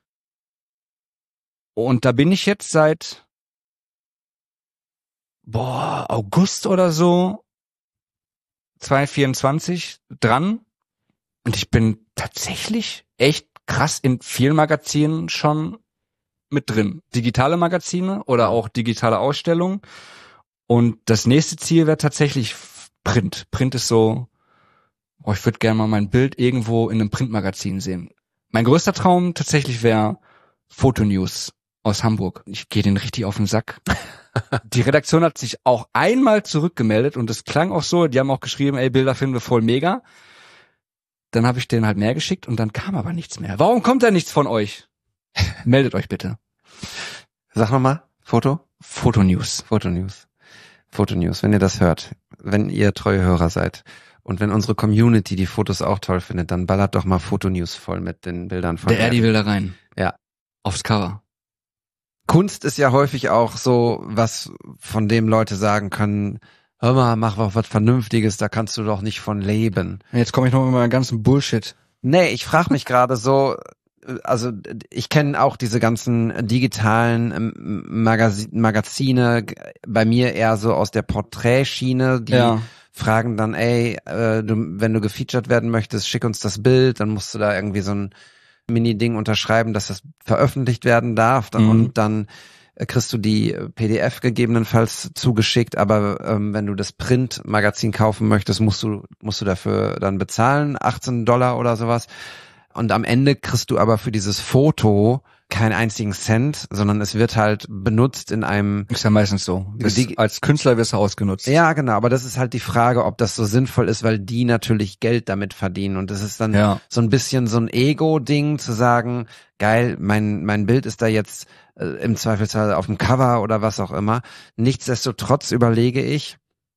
Und da bin ich jetzt seit boah, August oder so zwanzig vierundzwanzig dran und ich bin tatsächlich echt krass in vielen Magazinen schon mit drin. Digitale Magazine oder auch digitale Ausstellungen. Und das nächste Ziel wäre tatsächlich Print. Print ist so, oh, ich würde gerne mal mein Bild irgendwo in einem Printmagazin sehen. Mein größter Traum tatsächlich wäre Fotonews aus Hamburg. Ich gehe denen richtig auf den Sack. Die Redaktion hat sich auch einmal zurückgemeldet und es klang auch so, die haben auch geschrieben, ey, Bilder finden wir voll mega. Dann habe ich denen halt mehr geschickt und dann kam aber nichts mehr. Warum kommt da nichts von euch? Meldet euch bitte. Sag nochmal, Foto? Fotonews. Fotonews. Fotonews, wenn ihr das hört, wenn ihr treue Hörer seid und wenn unsere Community die Fotos auch toll findet, dann ballert doch mal Fotonews voll mit den Bildern von Der Erdi will da rein. Ja. Aufs Cover. Kunst ist ja häufig auch so, was von dem Leute sagen können, hör mal, mach doch was Vernünftiges, da kannst du doch nicht von leben. Jetzt komme ich noch mit meinem ganzen Bullshit. Nee, ich frage mich gerade so, also ich kenne auch diese ganzen digitalen Magaz- Magazine, bei mir eher so aus der Porträtschiene, die Ja. fragen dann, ey, äh, du, wenn du gefeatured werden möchtest, schick uns das Bild, dann musst du da irgendwie so ein Mini-Ding unterschreiben, dass das veröffentlicht werden darf dann, Mhm. und dann kriegst du die P D F gegebenenfalls zugeschickt, aber ähm, wenn du das Print-Magazin kaufen möchtest, musst du musst du dafür dann bezahlen, achtzehn Dollar oder sowas. Und am Ende kriegst du aber für dieses Foto keinen einzigen Cent, sondern es wird halt benutzt in einem... Ist ja meistens so. Das, Die- als Künstler wirst du ausgenutzt. Ja, genau, aber das ist halt die Frage, ob das so sinnvoll ist, weil die natürlich Geld damit verdienen. Und das ist dann Ja. so ein bisschen so ein Ego-Ding zu sagen, geil, mein mein Bild ist da jetzt äh, im Zweifelsfall auf dem Cover oder was auch immer. Nichtsdestotrotz überlege ich,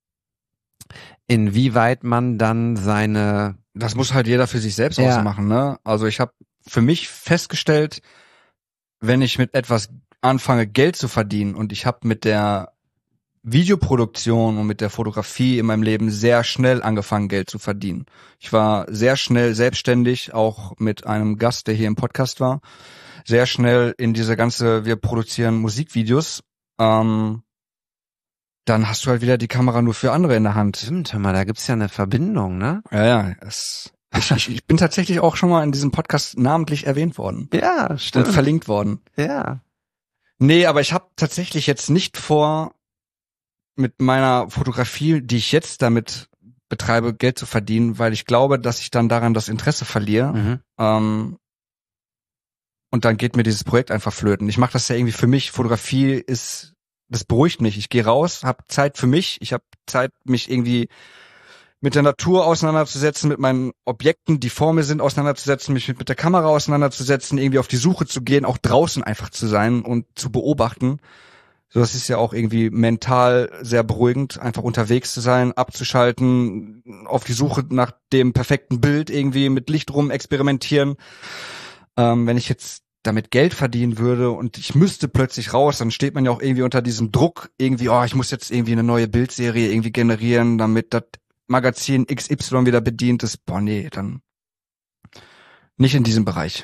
Inwieweit man dann seine... Das muss halt jeder für sich selbst Ja. ausmachen, ne? Also ich habe für mich festgestellt, wenn ich mit etwas anfange, Geld zu verdienen und ich habe mit der Videoproduktion und mit der Fotografie in meinem Leben sehr schnell angefangen, Geld zu verdienen. Ich war sehr schnell selbstständig, auch mit einem Gast, der hier im Podcast war, sehr schnell in diese ganze, wir produzieren Musikvideos, ähm, dann hast du halt wieder die Kamera nur für andere in der Hand. Stimmt, hör mal, da gibt's ja eine Verbindung, ne? Ja, ja, es, ich, ich, ich bin tatsächlich auch schon mal in diesem Podcast namentlich erwähnt worden Ja, und verlinkt worden. Ja. Nee, aber ich habe tatsächlich jetzt nicht vor, mit meiner Fotografie, die ich jetzt damit betreibe, Geld zu verdienen, weil ich glaube, dass ich dann daran das Interesse verliere. Mhm. Ähm, und dann geht mir dieses Projekt einfach flöten. Ich mache das ja irgendwie für mich. Fotografie ist, das beruhigt mich. Ich gehe raus, habe Zeit für mich. Ich habe Zeit, mich irgendwie mit der Natur auseinanderzusetzen, mit meinen Objekten, die vor mir sind, auseinanderzusetzen, mich mit, mit der Kamera auseinanderzusetzen, irgendwie auf die Suche zu gehen, auch draußen einfach zu sein und zu beobachten. So, das ist ja auch irgendwie mental sehr beruhigend, einfach unterwegs zu sein, abzuschalten, auf die Suche nach dem perfekten Bild irgendwie mit Licht rum experimentieren. Ähm, wenn ich jetzt damit Geld verdienen würde und ich müsste plötzlich raus, dann steht man ja auch irgendwie unter diesem Druck, irgendwie, oh, ich muss jetzt irgendwie eine neue Bildserie irgendwie generieren, damit das Magazin X Y wieder bedient ist. Boah, nee, dann nicht in diesem Bereich.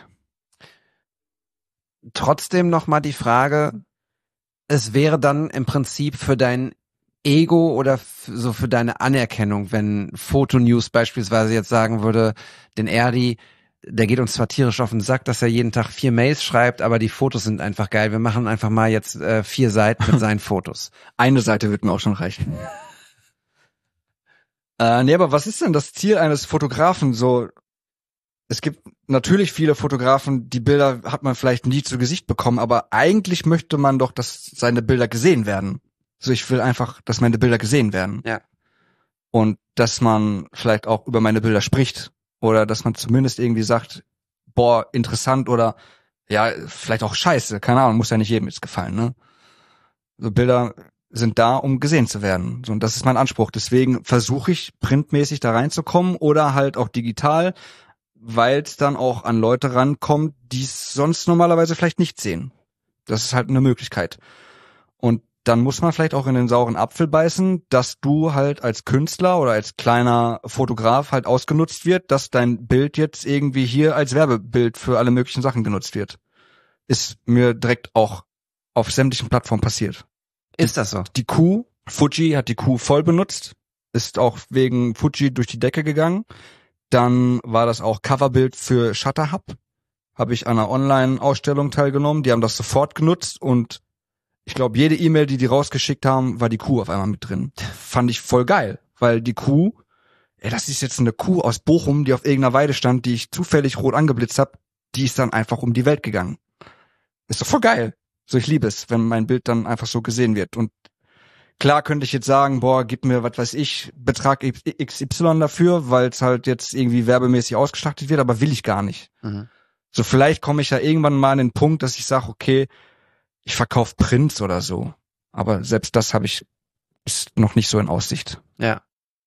Trotzdem noch mal die Frage, es wäre dann im Prinzip für dein Ego oder f- so für deine Anerkennung, wenn Fotonews beispielsweise jetzt sagen würde, den Erdi, der geht uns zwar tierisch auf den Sack, dass er jeden Tag vier Mails schreibt, aber die Fotos sind einfach geil. Wir machen einfach mal jetzt äh, vier Seiten mit seinen Fotos. Eine Seite wird mir auch schon reichen. äh, nee, aber was ist denn das Ziel eines Fotografen? So, es gibt natürlich viele Fotografen, die Bilder hat man vielleicht nie zu Gesicht bekommen, aber eigentlich möchte man doch, dass seine Bilder gesehen werden. So, ich will einfach, dass meine Bilder gesehen werden. Ja. Und dass man vielleicht auch über meine Bilder spricht. Oder dass man zumindest irgendwie sagt, boah, interessant oder ja, vielleicht auch scheiße. Keine Ahnung, muss ja nicht jedem jetzt gefallen, ne? So Bilder sind da, um gesehen zu werden. So, und das ist mein Anspruch. Deswegen versuche ich, printmäßig da reinzukommen oder halt auch digital, weil es dann auch an Leute rankommt, die es sonst normalerweise vielleicht nicht sehen. Das ist halt eine Möglichkeit. Und dann muss man vielleicht auch in den sauren Apfel beißen, dass du halt als Künstler oder als kleiner Fotograf halt ausgenutzt wird, dass dein Bild jetzt irgendwie hier als Werbebild für alle möglichen Sachen genutzt wird. Ist mir direkt auch auf sämtlichen Plattformen passiert. Ist das so? Die Kuh, Fuji hat die Kuh voll benutzt, ist auch wegen Fuji durch die Decke gegangen. Dann war das auch Coverbild für Shutterhub. Habe ich an einer Online-Ausstellung teilgenommen. Die haben das sofort genutzt und ich glaube, jede E-Mail, die die rausgeschickt haben, war die Kuh auf einmal mit drin. Fand ich voll geil, weil die Kuh, ey, das ist jetzt eine Kuh aus Bochum, die auf irgendeiner Weide stand, die ich zufällig rot angeblitzt habe, die ist dann einfach um die Welt gegangen. Ist doch voll geil. So, ich liebe es, wenn mein Bild dann einfach so gesehen wird. Und klar könnte ich jetzt sagen, boah, gib mir, was weiß ich, Betrag X Y dafür, weil es halt jetzt irgendwie werbemäßig ausgestattet wird, aber will ich gar nicht. Mhm. So, vielleicht komme ich ja irgendwann mal an den Punkt, dass ich sage, okay, ich verkaufe Prints oder so. Aber selbst das habe ich, ist noch nicht so in Aussicht. Ja.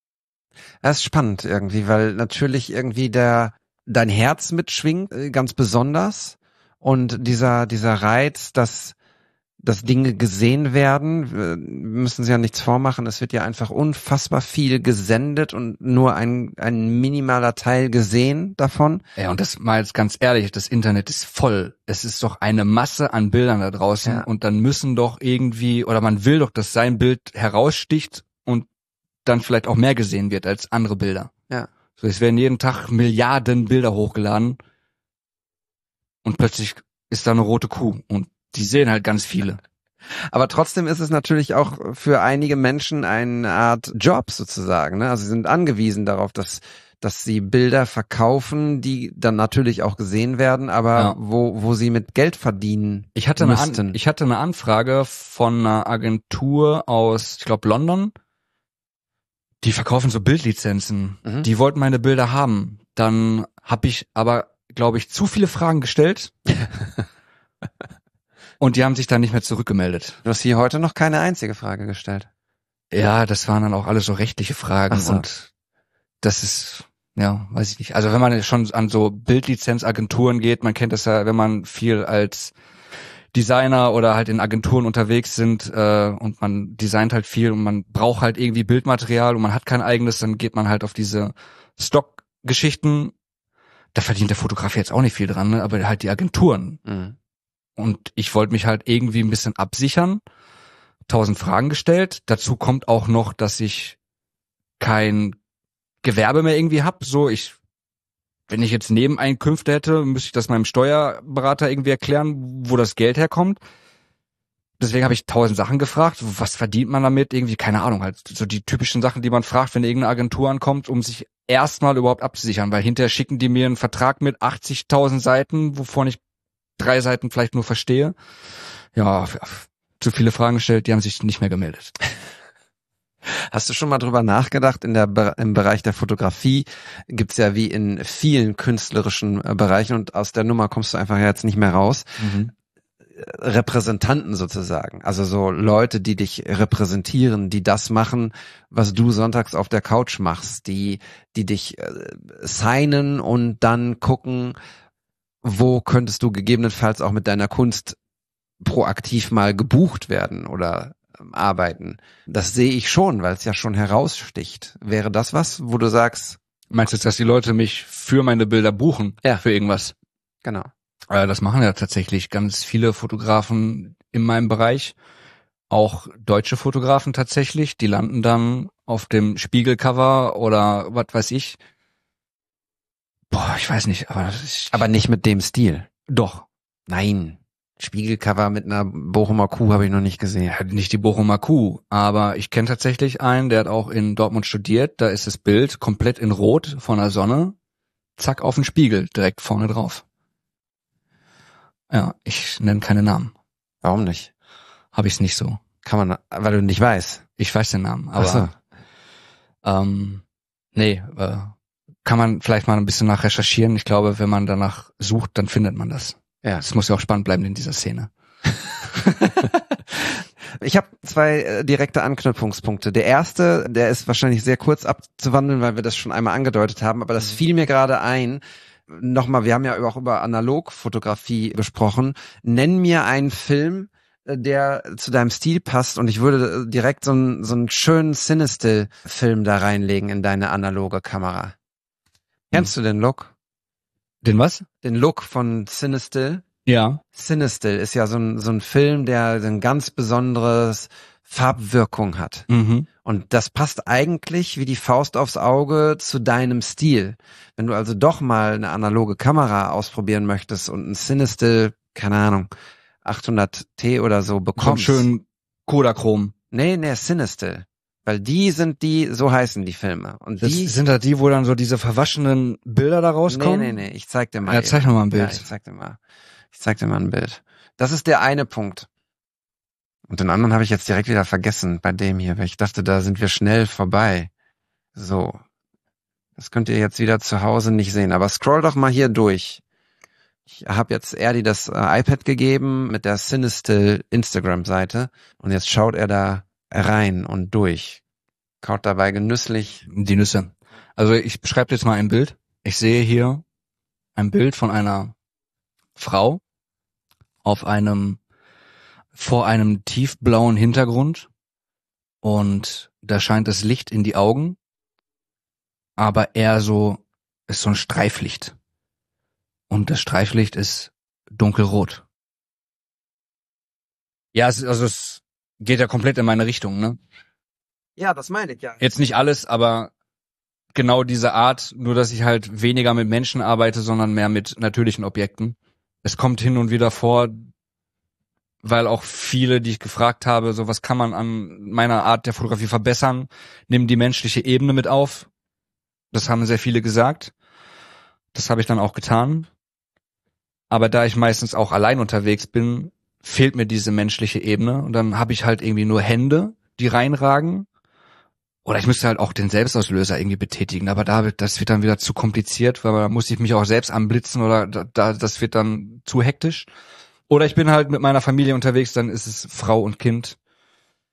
Das ist spannend irgendwie, weil natürlich irgendwie der dein Herz mitschwingt, äh, ganz besonders. Und dieser dieser Reiz, dass dass Dinge gesehen werden, wir müssen sie ja nichts vormachen, es wird ja einfach unfassbar viel gesendet und nur ein ein minimaler Teil gesehen davon. Ja, und das mal jetzt ganz ehrlich, das Internet ist voll. Es ist doch eine Masse an Bildern da draußen Ja. und dann müssen doch irgendwie, oder man will doch, dass sein Bild heraussticht und dann vielleicht auch mehr gesehen wird als andere Bilder. Ja. So, es werden jeden Tag Milliarden Bilder hochgeladen und plötzlich ist da eine rote Kuh und die sehen halt ganz viele. Aber trotzdem ist es natürlich auch für einige Menschen eine Art Job sozusagen, ne? Also sie sind angewiesen darauf, dass dass sie Bilder verkaufen, die dann natürlich auch gesehen werden, aber Ja. wo wo sie mit Geld verdienen Ich hatte eine, müssten. An ich hatte eine Anfrage von einer Agentur aus, ich glaube, London. Die verkaufen so Bildlizenzen. Mhm. Die wollten meine Bilder haben. Dann habe ich aber, glaube ich, zu viele Fragen gestellt. Und die haben sich dann nicht mehr zurückgemeldet. Du hast hier heute noch keine einzige Frage gestellt. Ja, das waren dann auch alles so rechtliche Fragen. Ach so. Und das ist, ja, weiß ich nicht. Also wenn man schon an so Bildlizenzagenturen geht, man kennt das ja, wenn man viel als Designer oder halt in Agenturen unterwegs sind äh, und man designt halt viel und man braucht halt irgendwie Bildmaterial und man hat kein eigenes, dann geht man halt auf diese Stock-Geschichten. Da verdient der Fotograf jetzt auch nicht viel dran, ne? Aber halt die Agenturen. Mhm. Und ich wollte mich halt irgendwie ein bisschen absichern, tausend Fragen gestellt. Dazu kommt auch noch, dass ich kein Gewerbe mehr irgendwie hab. So, ich Wenn ich jetzt Nebeneinkünfte hätte, müsste ich das meinem Steuerberater irgendwie erklären, wo das Geld herkommt. Deswegen habe ich tausend Sachen gefragt. Was verdient man damit? Irgendwie, keine Ahnung, halt so die typischen Sachen, die man fragt, wenn irgendeine Agentur ankommt, um sich erstmal überhaupt abzusichern. Weil hinterher schicken die mir einen Vertrag mit achtzigtausend Seiten, wovon ich drei Seiten vielleicht nur verstehe. Ja, zu viele Fragen gestellt, die haben sich nicht mehr gemeldet. Hast du schon mal drüber nachgedacht, in der, im Bereich der Fotografie gibt's ja wie in vielen künstlerischen äh, Bereichen und aus der Nummer kommst du einfach jetzt nicht mehr raus, Mhm. Repräsentanten sozusagen, also so Leute, die dich repräsentieren, die das machen, was du sonntags auf der Couch machst, die, die dich äh, signen und dann gucken, wo könntest du gegebenenfalls auch mit deiner Kunst proaktiv mal gebucht werden oder arbeiten. Das sehe ich schon, weil es ja schon heraussticht. Wäre das was, wo du sagst, Meinst du jetzt, dass die Leute mich für meine Bilder buchen? Ja. Für irgendwas? genau. Äh, das machen ja tatsächlich ganz viele Fotografen in meinem Bereich. Auch deutsche Fotografen tatsächlich. Die landen dann auf dem Spiegelcover oder was weiß ich. Boah, ich weiß nicht, aber das ist, Aber nicht mit dem Stil. doch. Nein. Spiegelcover mit einer Bochumer Kuh habe ich noch nicht gesehen. Ja, nicht die Bochumer Kuh, aber ich kenne tatsächlich einen, der hat auch in Dortmund studiert. Da ist das Bild komplett in Rot von der Sonne. Zack, auf den Spiegel, direkt vorne drauf. Ja, ich nenne keine Namen. Warum nicht? Habe ich es nicht so. Kann man, weil du nicht weißt. Ich weiß den Namen, aber Ach so. ähm, nee, äh, kann man vielleicht mal ein bisschen nach recherchieren. Ich glaube, wenn man danach sucht, dann findet man das. Ja. Es muss ja auch spannend bleiben in dieser Szene. Ich habe zwei äh, direkte Anknüpfungspunkte. Der erste, der ist wahrscheinlich sehr kurz abzuwandeln, weil wir das schon einmal angedeutet haben, aber das fiel mir gerade ein. Nochmal, wir haben ja auch über Analogfotografie gesprochen. Nenn mir einen Film, äh, der zu deinem Stil passt und ich würde äh, direkt so einen so einen schönen Cinestill-Film da reinlegen in deine analoge Kamera. Kennst du den Look? Den was? Den Look von Cinestill? Ja. Cinestill ist ja so ein, so ein Film, der ein ganz besonderes Farbwirkung hat. Mhm. Und das passt eigentlich wie die Faust aufs Auge zu deinem Stil. Wenn du also doch mal eine analoge Kamera ausprobieren möchtest und ein Cinestill, keine Ahnung, achthundert T oder so Komm, bekommst. schön Kodachrom. Nee, nee, Cinestill. Weil die sind die, so heißen die Filme. Und Das die, sind da die, wo dann so diese verwaschenen Bilder da rauskommen? nee, nee, nee, ich zeig dir mal. Ja, zeig eben. mir mal ein Bild. Ja, ich zeig dir mal. Ich zeig dir mal ein Bild. Das ist der eine Punkt. Und den anderen habe ich jetzt direkt wieder vergessen bei dem hier, weil ich dachte, da sind wir schnell vorbei. So. Das könnt ihr jetzt wieder zu Hause nicht sehen. Aber scroll doch mal hier durch. Ich habe jetzt Erdi das äh, iPad gegeben mit der Cinestill Instagram-Seite. Und jetzt schaut er da rein und durch. Kaut dabei genüsslich. Die Nüsse. Also ich beschreibe jetzt mal ein Bild. Ich sehe hier ein Bild von einer Frau auf einem, vor einem tiefblauen Hintergrund und da scheint das Licht in die Augen, aber eher so, ist so ein Streiflicht. Und das Streiflicht ist dunkelrot. Ja, es, also es geht ja komplett in meine Richtung, ne? Ja, das meine ich ja. Jetzt nicht alles, aber genau diese Art, nur dass ich halt weniger mit Menschen arbeite, sondern mehr mit natürlichen Objekten. Es kommt hin und wieder vor, weil auch viele, die ich gefragt habe, so was kann man an meiner Art der Fotografie verbessern, nehmen die menschliche Ebene mit auf. Das haben sehr viele gesagt. Das habe ich dann auch getan. Aber da ich meistens auch allein unterwegs bin, fehlt mir diese menschliche Ebene und dann habe ich halt irgendwie nur Hände, die reinragen. Oder ich müsste halt auch den Selbstauslöser irgendwie betätigen, aber da wird, das wird dann wieder zu kompliziert, weil da muss ich mich auch selbst anblitzen oder da, da, das wird dann zu hektisch. Oder ich bin halt mit meiner Familie unterwegs, dann ist es Frau und Kind.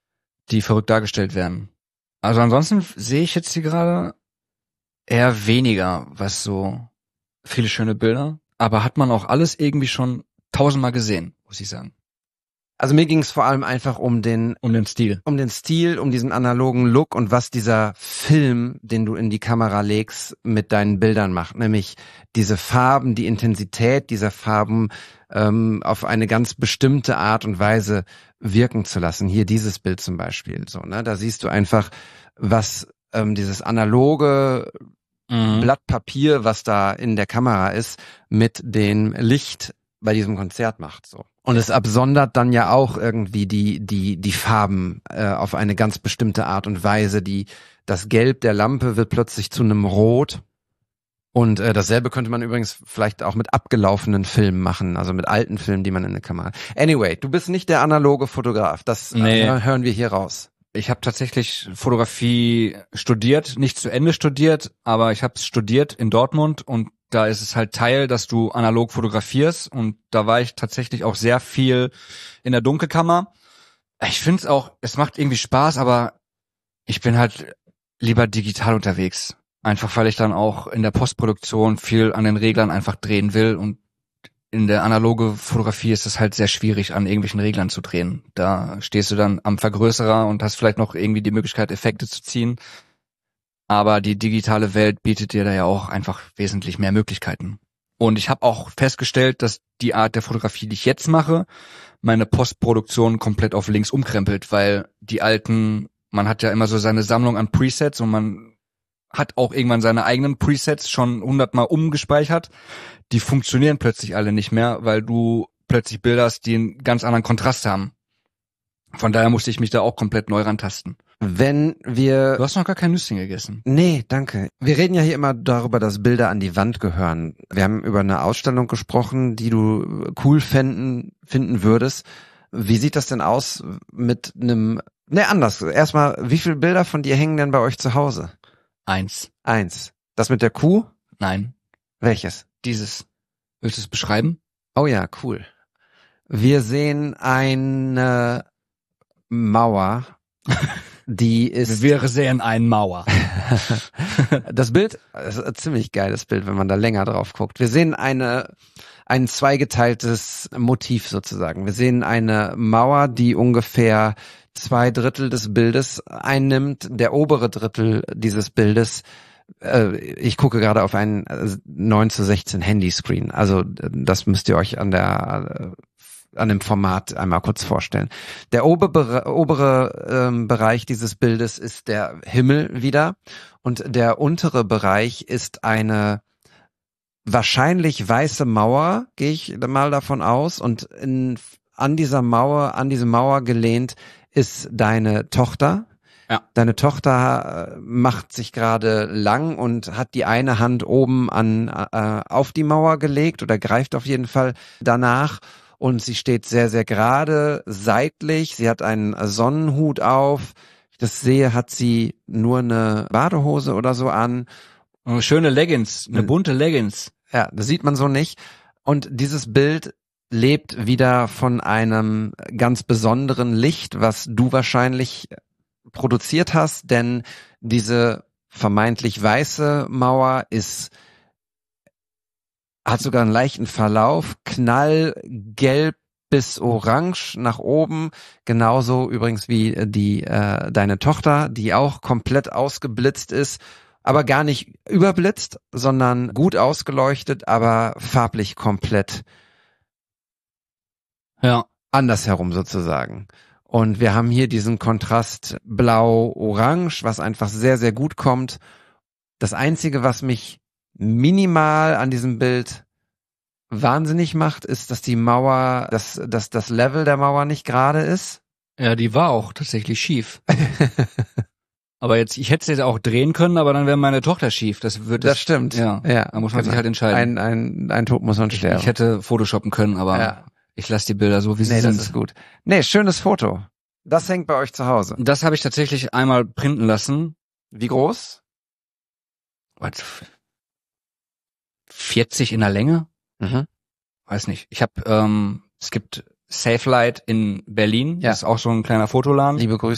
die verrückt dargestellt werden. Also ansonsten sehe ich jetzt hier gerade eher weniger, was so viele schöne Bilder, aber hat man auch alles irgendwie schon tausendmal gesehen, muss ich sagen. Also mir ging es vor allem einfach um den Um den Stil. um den Stil, um diesen analogen Look und was dieser Film, den du in die Kamera legst, mit deinen Bildern macht. Nämlich diese Farben, die Intensität dieser Farben ähm, auf eine ganz bestimmte Art und Weise wirken zu lassen. Hier dieses Bild zum Beispiel. So, ne? Da siehst du einfach, was ähm, dieses analoge Mhm. Blatt Papier, was da in der Kamera ist, mit dem Licht bei diesem Konzert macht. So. Und es absondert dann ja auch irgendwie die die die Farben äh, auf eine ganz bestimmte Art und Weise. Die das Gelb der Lampe wird plötzlich zu einem Rot. Und äh, dasselbe könnte man übrigens vielleicht auch mit abgelaufenen Filmen machen, also mit alten Filmen, die man in der Kamera. Anyway, du bist nicht der analoge Fotograf. Das Nee. äh, hören wir hier raus. Ich habe tatsächlich Fotografie studiert, nicht zu Ende studiert, aber ich habe es studiert in Dortmund und da ist es halt Teil, dass du analog fotografierst und da war ich tatsächlich auch sehr viel in der Dunkelkammer. Ich finde es auch, es macht irgendwie Spaß, aber ich bin halt lieber digital unterwegs. Einfach weil ich dann auch in der Postproduktion viel an den Reglern einfach drehen will und in der analoge Fotografie ist es halt sehr schwierig, an irgendwelchen Reglern zu drehen. Da stehst du dann am Vergrößerer und hast vielleicht noch irgendwie die Möglichkeit, Effekte zu ziehen. Aber die digitale Welt bietet dir da ja auch einfach wesentlich mehr Möglichkeiten. Und ich habe auch festgestellt, dass die Art der Fotografie, die ich jetzt mache, meine Postproduktion komplett auf links umkrempelt, weil die alten, man hat ja immer so seine Sammlung an Presets und man hat auch irgendwann seine eigenen Presets schon hundertmal umgespeichert. Die funktionieren plötzlich alle nicht mehr, weil du plötzlich Bilder hast, die einen ganz anderen Kontrast haben. Von daher musste ich mich da auch komplett neu rantasten. Wenn wir Du hast noch gar kein Nüsschen gegessen. Nee, danke. Wir reden ja hier immer darüber, dass Bilder an die Wand gehören. Wir haben über eine Ausstellung gesprochen, die du cool fänden, finden würdest. Wie sieht das denn aus mit einem, ne, anders. Erstmal, wie viele Bilder von dir hängen denn bei euch zu Hause? Eins. Eins. Das mit der Kuh? Nein. Welches? Dieses. Willst du es beschreiben? Oh ja, cool. Wir sehen eine Mauer, die ist... Wir sehen einen Mauer. Das Bild, das ist ein ziemlich geiles Bild, wenn man da länger drauf guckt. Wir sehen eine, ein zweigeteiltes Motiv sozusagen. Wir sehen eine Mauer, die ungefähr zwei Drittel des Bildes einnimmt. Der obere Drittel dieses Bildes, äh, ich gucke gerade auf einen neun zu sechzehn Handyscreen. Also das müsst ihr euch an der an dem Format einmal kurz vorstellen. Der obere, obere ähm, Bereich dieses Bildes ist der Himmel wieder und der untere Bereich ist eine wahrscheinlich weiße Mauer, gehe ich mal davon aus, und in, an dieser Mauer, an diese Mauer gelehnt ist deine Tochter. Ja. Deine Tochter äh, macht sich gerade lang und hat die eine Hand oben an äh, auf die Mauer gelegt oder greift auf jeden Fall danach. Und sie steht sehr, sehr gerade, seitlich. Sie hat einen Sonnenhut auf. Wenn ich das sehe, hat sie nur eine Badehose oder so an. Oh, schöne Leggings, eine bunte Leggings. Ja, das sieht man so nicht. Und dieses Bild lebt wieder von einem ganz besonderen Licht, was du wahrscheinlich produziert hast, denn diese vermeintlich weiße Mauer ist hat sogar einen leichten Verlauf, knallgelb bis orange nach oben, genauso übrigens wie die äh, deine Tochter, die auch komplett ausgeblitzt ist, aber gar nicht überblitzt, sondern gut ausgeleuchtet, aber farblich komplett Ja. andersherum sozusagen. Und wir haben hier diesen Kontrast blau-orange, was einfach sehr, sehr gut kommt. Das Einzige, was mich minimal an diesem Bild wahnsinnig macht, ist, dass die Mauer, dass, dass das Level der Mauer nicht gerade ist. Ja, die war auch tatsächlich schief. Aber jetzt, ich hätte es jetzt auch drehen können, aber dann wäre meine Tochter schief. Das wird Das stimmt. Ja, ja. da muss man genau. sich halt entscheiden. Ein, ein, ein Tod muss man ich, sterben. ich hätte Photoshoppen können, aber ja. ich lasse die Bilder so, wie sie Nee, sind. das ist gut. Nee, schönes Foto. Das hängt bei euch zu Hause. Das habe ich tatsächlich einmal printen lassen. Wie groß? Was? vierzig in der Länge? Mhm. Weiß nicht. Ich habe, ähm, es gibt Safe Light in Berlin. Ja. Das ist auch so ein kleiner Fotoladen. Liebe Grüße.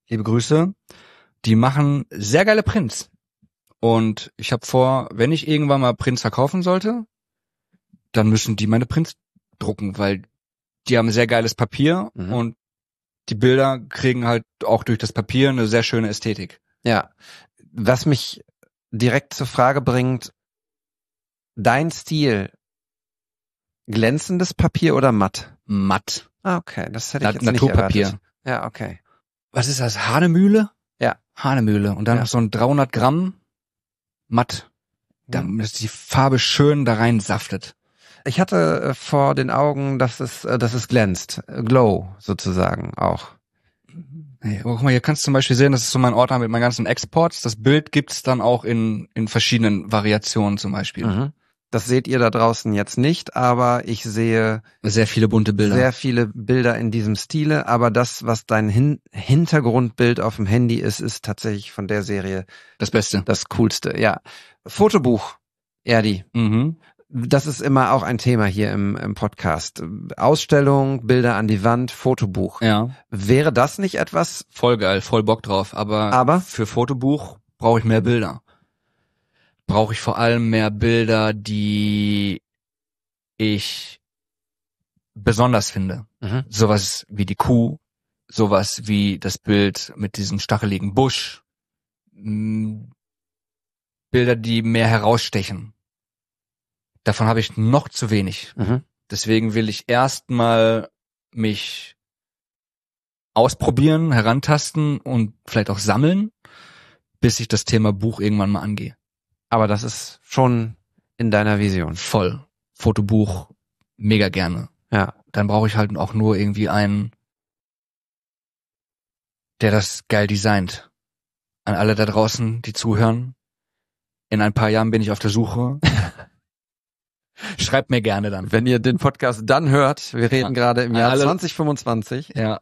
liebe Grüße, die machen sehr geile Prints. Und ich habe vor, wenn ich irgendwann mal Prints verkaufen sollte, dann müssen die meine Prints drucken, weil die haben sehr geiles Papier Mhm. und die Bilder kriegen halt auch durch das Papier eine sehr schöne Ästhetik. Ja. Was mich direkt zur Frage bringt, dein Stil, glänzendes Papier oder matt? Matt. Ah, okay, das hätte ich Na- jetzt nicht Naturpapier. erwartet. Ja, okay. Was ist das? Hahnemühle? Ja. Hahnemühle. Und dann Ja. noch so ein dreihundert Gramm matt. Damit die Farbe schön da rein saftet. Ich hatte äh, vor den Augen, dass es, äh, dass es glänzt. Äh, Glow sozusagen auch. Hey, guck mal, hier kannst du zum Beispiel sehen, das ist so mein Ordner mit meinen ganzen Exports. Das Bild gibt's dann auch in in verschiedenen Variationen zum Beispiel. Mhm. Das seht ihr da draußen jetzt nicht, aber ich sehe Sehr viele bunte Bilder. sehr viele Bilder in diesem Stile. Aber das, was dein Hin- Hintergrundbild auf dem Handy ist, ist tatsächlich von der Serie das Beste. das Coolste. Ja, Fotobuch, Erdi. Mhm. Das ist immer auch ein Thema hier im, im Podcast. Ausstellung, Bilder an die Wand, Fotobuch. Ja. Wäre das nicht etwas? Voll geil, voll Bock drauf. Aber, Aber? für Fotobuch brauche ich mehr Bilder. Brauche ich vor allem mehr Bilder, die ich besonders finde. Mhm. Sowas wie die Kuh, sowas wie das Bild mit diesem stacheligen Busch. Mm, Bilder, die mehr herausstechen. Davon habe ich noch zu wenig. Mhm. Deswegen will ich erstmal mich ausprobieren, herantasten und vielleicht auch sammeln, bis ich das Thema Buch irgendwann mal angehe. Aber das ist schon in deiner Vision. Voll. Fotobuch, mega gerne. Ja. Dann brauche ich halt auch nur irgendwie einen, der das geil designt. An alle da draußen, die zuhören. In ein paar Jahren bin ich auf der Suche. Schreibt mir gerne dann. Wenn ihr den Podcast dann hört, wir reden Ja. gerade im An Jahr alle- zwanzig fünfundzwanzig. Ja.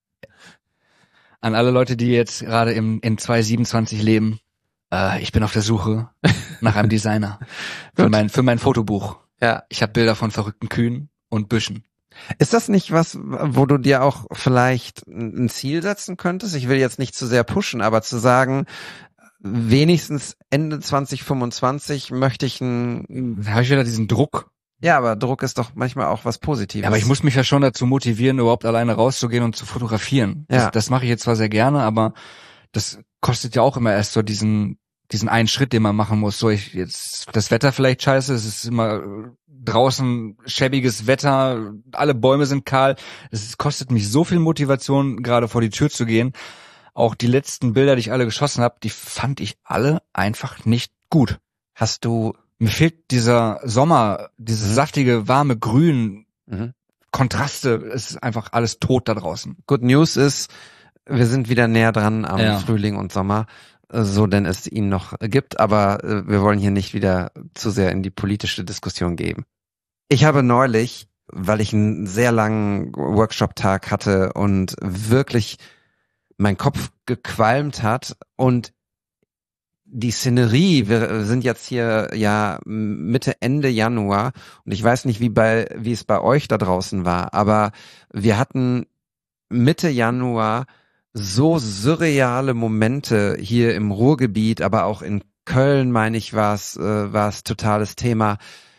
An alle Leute, die jetzt gerade im in zwanzig siebenundzwanzig leben, äh, ich bin auf der Suche nach einem Designer für Gut. mein für mein Fotobuch. Ja. Ich habe Bilder von verrückten Kühen und Büschen. Ist das nicht was, wo du dir auch vielleicht ein Ziel setzen könntest? Ich will jetzt nicht zu sehr pushen, aber zu sagen, wenigstens Ende zwanzig fünfundzwanzig möchte ich ein, Da habe ich wieder diesen Druck. ja, aber Druck ist doch manchmal auch was Positives. Ja, aber ich muss mich ja schon dazu motivieren, überhaupt alleine rauszugehen und zu fotografieren. Ja. Das, das mache ich jetzt zwar sehr gerne, aber das kostet ja auch immer erst so diesen diesen einen Schritt, den man machen muss. So, ich jetzt das Wetter vielleicht scheiße, es ist immer äh, draußen schäbiges Wetter, alle Bäume sind kahl. Es kostet mich so viel Motivation, gerade vor die Tür zu gehen. Auch die letzten Bilder, die ich alle geschossen habe, die fand ich alle einfach nicht gut. Hast du, Mir fehlt dieser Sommer, dieses Mhm. saftige, warme Grün, mhm. Kontraste, es ist einfach alles tot da draußen. Good News ist, wir sind wieder näher dran am Ja. Frühling und Sommer, äh, so denn es ihn noch gibt, aber äh, wir wollen hier nicht wieder zu sehr in die politische Diskussion gehen. Ich habe neulich, weil ich einen sehr langen Workshop-Tag hatte und wirklich mein Kopf gequalmt hat und die Szenerie, wir sind jetzt hier ja Mitte, Ende Januar und ich weiß nicht, wie bei, wie es bei euch da draußen war, aber wir hatten Mitte Januar so surreale Momente hier im Ruhrgebiet, aber auch in Köln, meine ich, war es, äh, war es totales Thema.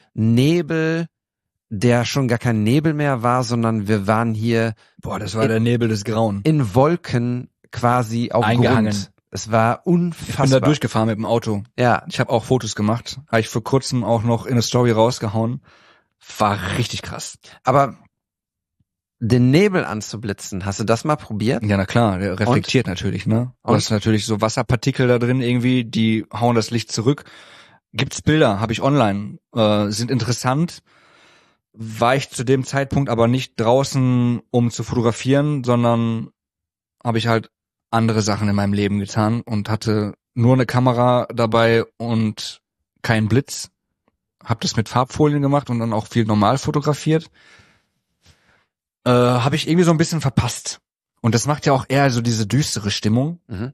Nebel, der schon gar kein Nebel mehr war, sondern wir waren hier Boah, das war der Nebel des Grauen. in Wolken quasi auf Eingehangen. Grund. Es war Ich bin unfassbar. da durchgefahren mit dem Auto. Ja, Ich habe auch Fotos gemacht. Habe ich vor kurzem auch noch in eine Story rausgehauen. War richtig krass. aber den Nebel anzublitzen, hast du das mal probiert? Ja, na klar, der reflektiert natürlich, ne? Du Und? hast natürlich so Wasserpartikel da drin irgendwie, die hauen das Licht zurück. Gibt's Bilder, habe ich online, äh, sind interessant. War ich zu dem Zeitpunkt aber nicht draußen, um zu fotografieren, sondern habe ich halt andere Sachen in meinem Leben getan und hatte nur eine Kamera dabei und keinen Blitz. Hab das mit Farbfolien gemacht und dann auch viel normal fotografiert. Äh, habe ich irgendwie so ein bisschen verpasst. Und das macht ja auch eher so diese düstere Stimmung. Mhm.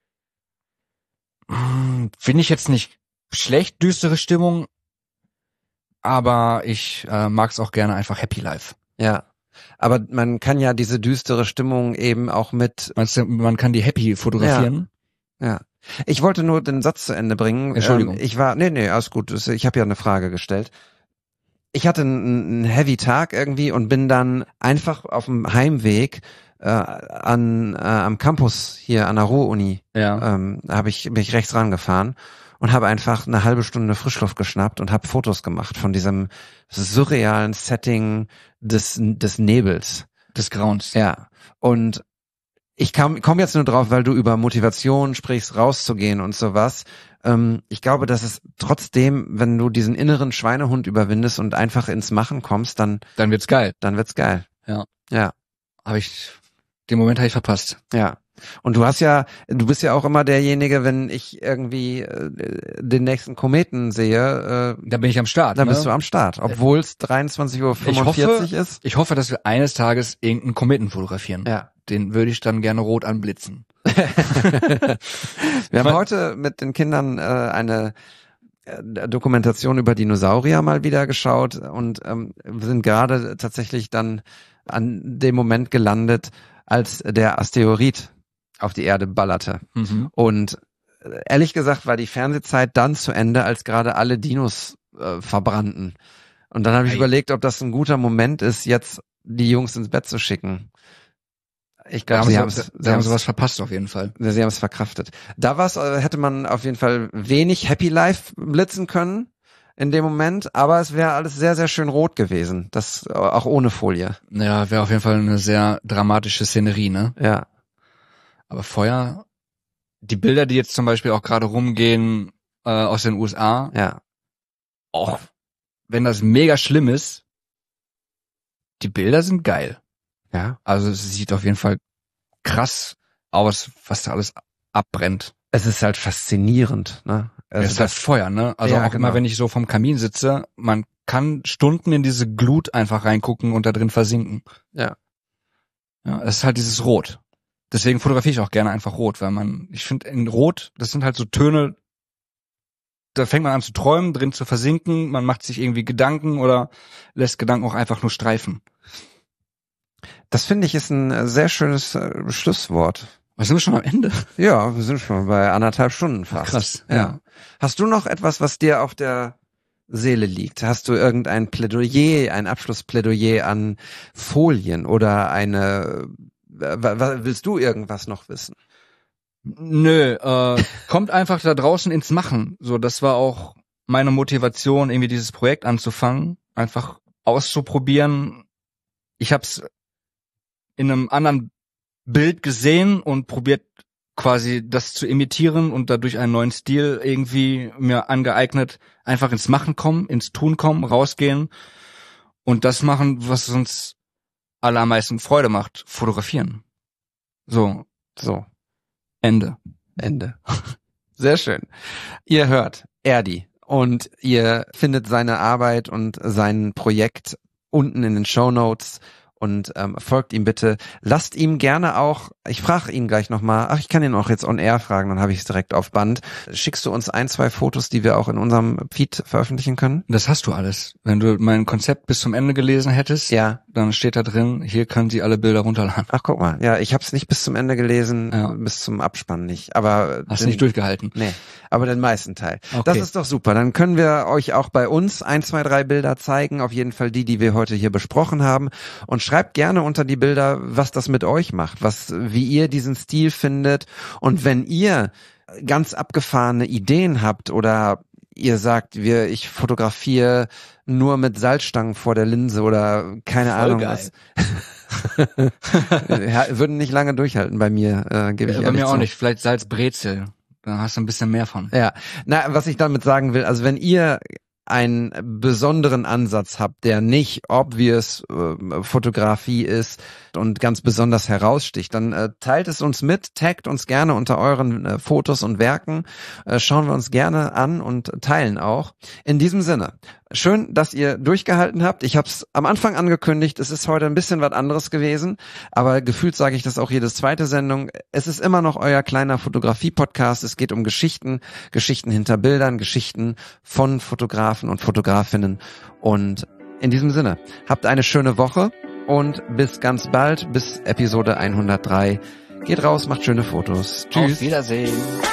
Hm, Finde ich jetzt nicht schlecht, düstere Stimmung, aber ich äh, mag es auch gerne einfach Happy Life. Ja. Aber man kann ja diese düstere Stimmung eben auch mit... Meinst du, man kann die happy fotografieren? Ja. ja. Ich wollte nur den Satz zu Ende bringen. Entschuldigung. Ähm, ich war... Nee, nee, alles gut. Ich habe ja eine Frage gestellt. Ich hatte einen, einen heavy Tag irgendwie und bin dann einfach auf dem Heimweg äh, an äh, am Campus hier an der Ruhr-Uni, Ja. ähm, habe ich bin ich rechts rangefahren und habe einfach eine halbe Stunde Frischluft geschnappt und habe Fotos gemacht von diesem surrealen Setting des des Nebels. Des Grauens. Ja. Und ich kam komme jetzt nur drauf, weil du über Motivation sprichst, rauszugehen und sowas. Ähm, ich glaube, dass es trotzdem, wenn du diesen inneren Schweinehund überwindest und einfach ins Machen kommst, dann Dann wird's geil. dann wird's geil. Ja. Ja. Habe ich, den Moment habe ich verpasst. Ja. Und du hast ja, du bist ja auch immer derjenige, wenn ich irgendwie äh, den nächsten Kometen sehe, äh, Da bin ich am Start. dann ne? bist du am Start, obwohl es dreiundzwanzig Uhr Ich fünfundvierzig hoffe, ist. ich hoffe, dass wir eines Tages irgendeinen Kometen fotografieren. Ja. Den würde ich dann gerne rot anblitzen. Wir haben heute mit den Kindern äh, eine äh, Dokumentation über Dinosaurier mal wieder geschaut und ähm, wir sind gerade tatsächlich dann an dem Moment gelandet, als der Asteroid auf die Erde ballerte. Mhm. Und äh, ehrlich gesagt war die Fernsehzeit dann zu Ende, als gerade alle Dinos äh, verbrannten. Und dann habe ich Ei. überlegt, ob das ein guter Moment ist, jetzt die Jungs ins Bett zu schicken. Ich Da glaube, haben sie sie, haben es sie, sie haben sowas verpasst auf jeden Fall. Sie haben es verkraftet. Da war's, äh, hätte man auf jeden Fall wenig Happy Life blitzen können in dem Moment, aber es wäre alles sehr, sehr schön rot gewesen. Das äh, auch ohne Folie. Ja, wäre auf jeden Fall eine sehr dramatische Szenerie, ne? Ja. Aber Feuer, die Bilder, die jetzt zum Beispiel auch gerade rumgehen äh, aus den U S A, Ja. auch wenn das mega schlimm ist, die Bilder sind geil. Ja. Also es sieht auf jeden Fall krass aus, was da alles abbrennt. Es ist halt faszinierend, ne? Es Also ist halt das, Feuer, ne? Also Ja, auch genau. immer, wenn ich so vom Kamin sitze, man kann Stunden in diese Glut einfach reingucken und da drin versinken. ja. Ja, das ist halt dieses Rot. Deswegen fotografiere ich auch gerne einfach Rot, weil man, ich finde in Rot, das sind halt so Töne, da fängt man an zu träumen, drin zu versinken, man macht sich irgendwie Gedanken oder lässt Gedanken auch einfach nur streifen. Das finde ich ist ein sehr schönes äh, Schlusswort. Was sind wir schon am Ende? Ja, wir sind schon bei anderthalb Stunden fast. Krass, Ja. ja. Hast du noch etwas, was dir auf der Seele liegt? Hast du irgendein Plädoyer, ein Abschlussplädoyer an Folien oder eine, w- w- willst du irgendwas noch wissen? Nö, äh, kommt einfach da draußen ins Machen. So, das war auch meine Motivation, irgendwie dieses Projekt anzufangen, einfach auszuprobieren. Ich hab's in einem anderen Bild gesehen und probiert quasi das zu imitieren und dadurch einen neuen Stil irgendwie mir angeeignet. Einfach ins Machen kommen, ins Tun kommen, rausgehen und das machen, was uns alle am meisten Freude macht, fotografieren. So, So, Ende. Ende. Sehr schön. Ihr hört Erdi und ihr findet seine Arbeit und sein Projekt unten in den Shownotes. Und ähm, folgt ihm bitte. Lasst ihm gerne auch, ich frage ihn gleich nochmal, ach, ich kann ihn auch jetzt on air fragen, dann habe ich es direkt auf Band. Schickst du uns ein, zwei Fotos, die wir auch in unserem Feed veröffentlichen können? Das hast du alles. Wenn du mein Konzept bis zum Ende gelesen hättest, Ja. dann steht da drin, hier können Sie alle Bilder runterladen. Ach, guck mal. Ja, ich habe es nicht bis zum Ende gelesen, Ja. bis zum Abspann nicht. Aber Hast den, nicht durchgehalten. Nee, aber den meisten Teil. Okay. Das ist doch super. Dann können wir euch auch bei uns ein, zwei, drei Bilder zeigen. Auf jeden Fall die, die wir heute hier besprochen haben. Und schreibt gerne unter die Bilder, was das mit euch macht, was, wie ihr diesen Stil findet. Und wenn ihr ganz abgefahrene Ideen habt oder ihr sagt, wir, ich fotografiere nur mit Salzstangen vor der Linse oder keine Voll Ahnung geil. was. Ja, würden nicht lange durchhalten bei mir, äh, gebe ich Ja, bei ehrlich mir auch zu. nicht. Vielleicht Salzbrezel. Da hast du ein bisschen mehr von. Ja, na, was ich damit sagen will, also wenn ihr einen besonderen Ansatz habt, der nicht obvious äh, Fotografie ist und ganz besonders heraussticht, dann äh, teilt es uns mit, taggt uns gerne unter euren äh, Fotos und Werken, äh, schauen wir uns gerne an und teilen auch. In diesem Sinne, schön, dass ihr durchgehalten habt. Ich habe es am Anfang angekündigt, es ist heute ein bisschen was anderes gewesen, aber gefühlt sage ich das auch jedes zweite Sendung. Es ist immer noch euer kleiner Fotografie-Podcast. Es geht um Geschichten, Geschichten hinter Bildern, Geschichten von Fotografen und Fotografinnen. Und in diesem Sinne, habt eine schöne Woche und bis ganz bald, bis Episode hundertdrei. Geht raus, macht schöne Fotos. Tschüss. Auf Wiedersehen.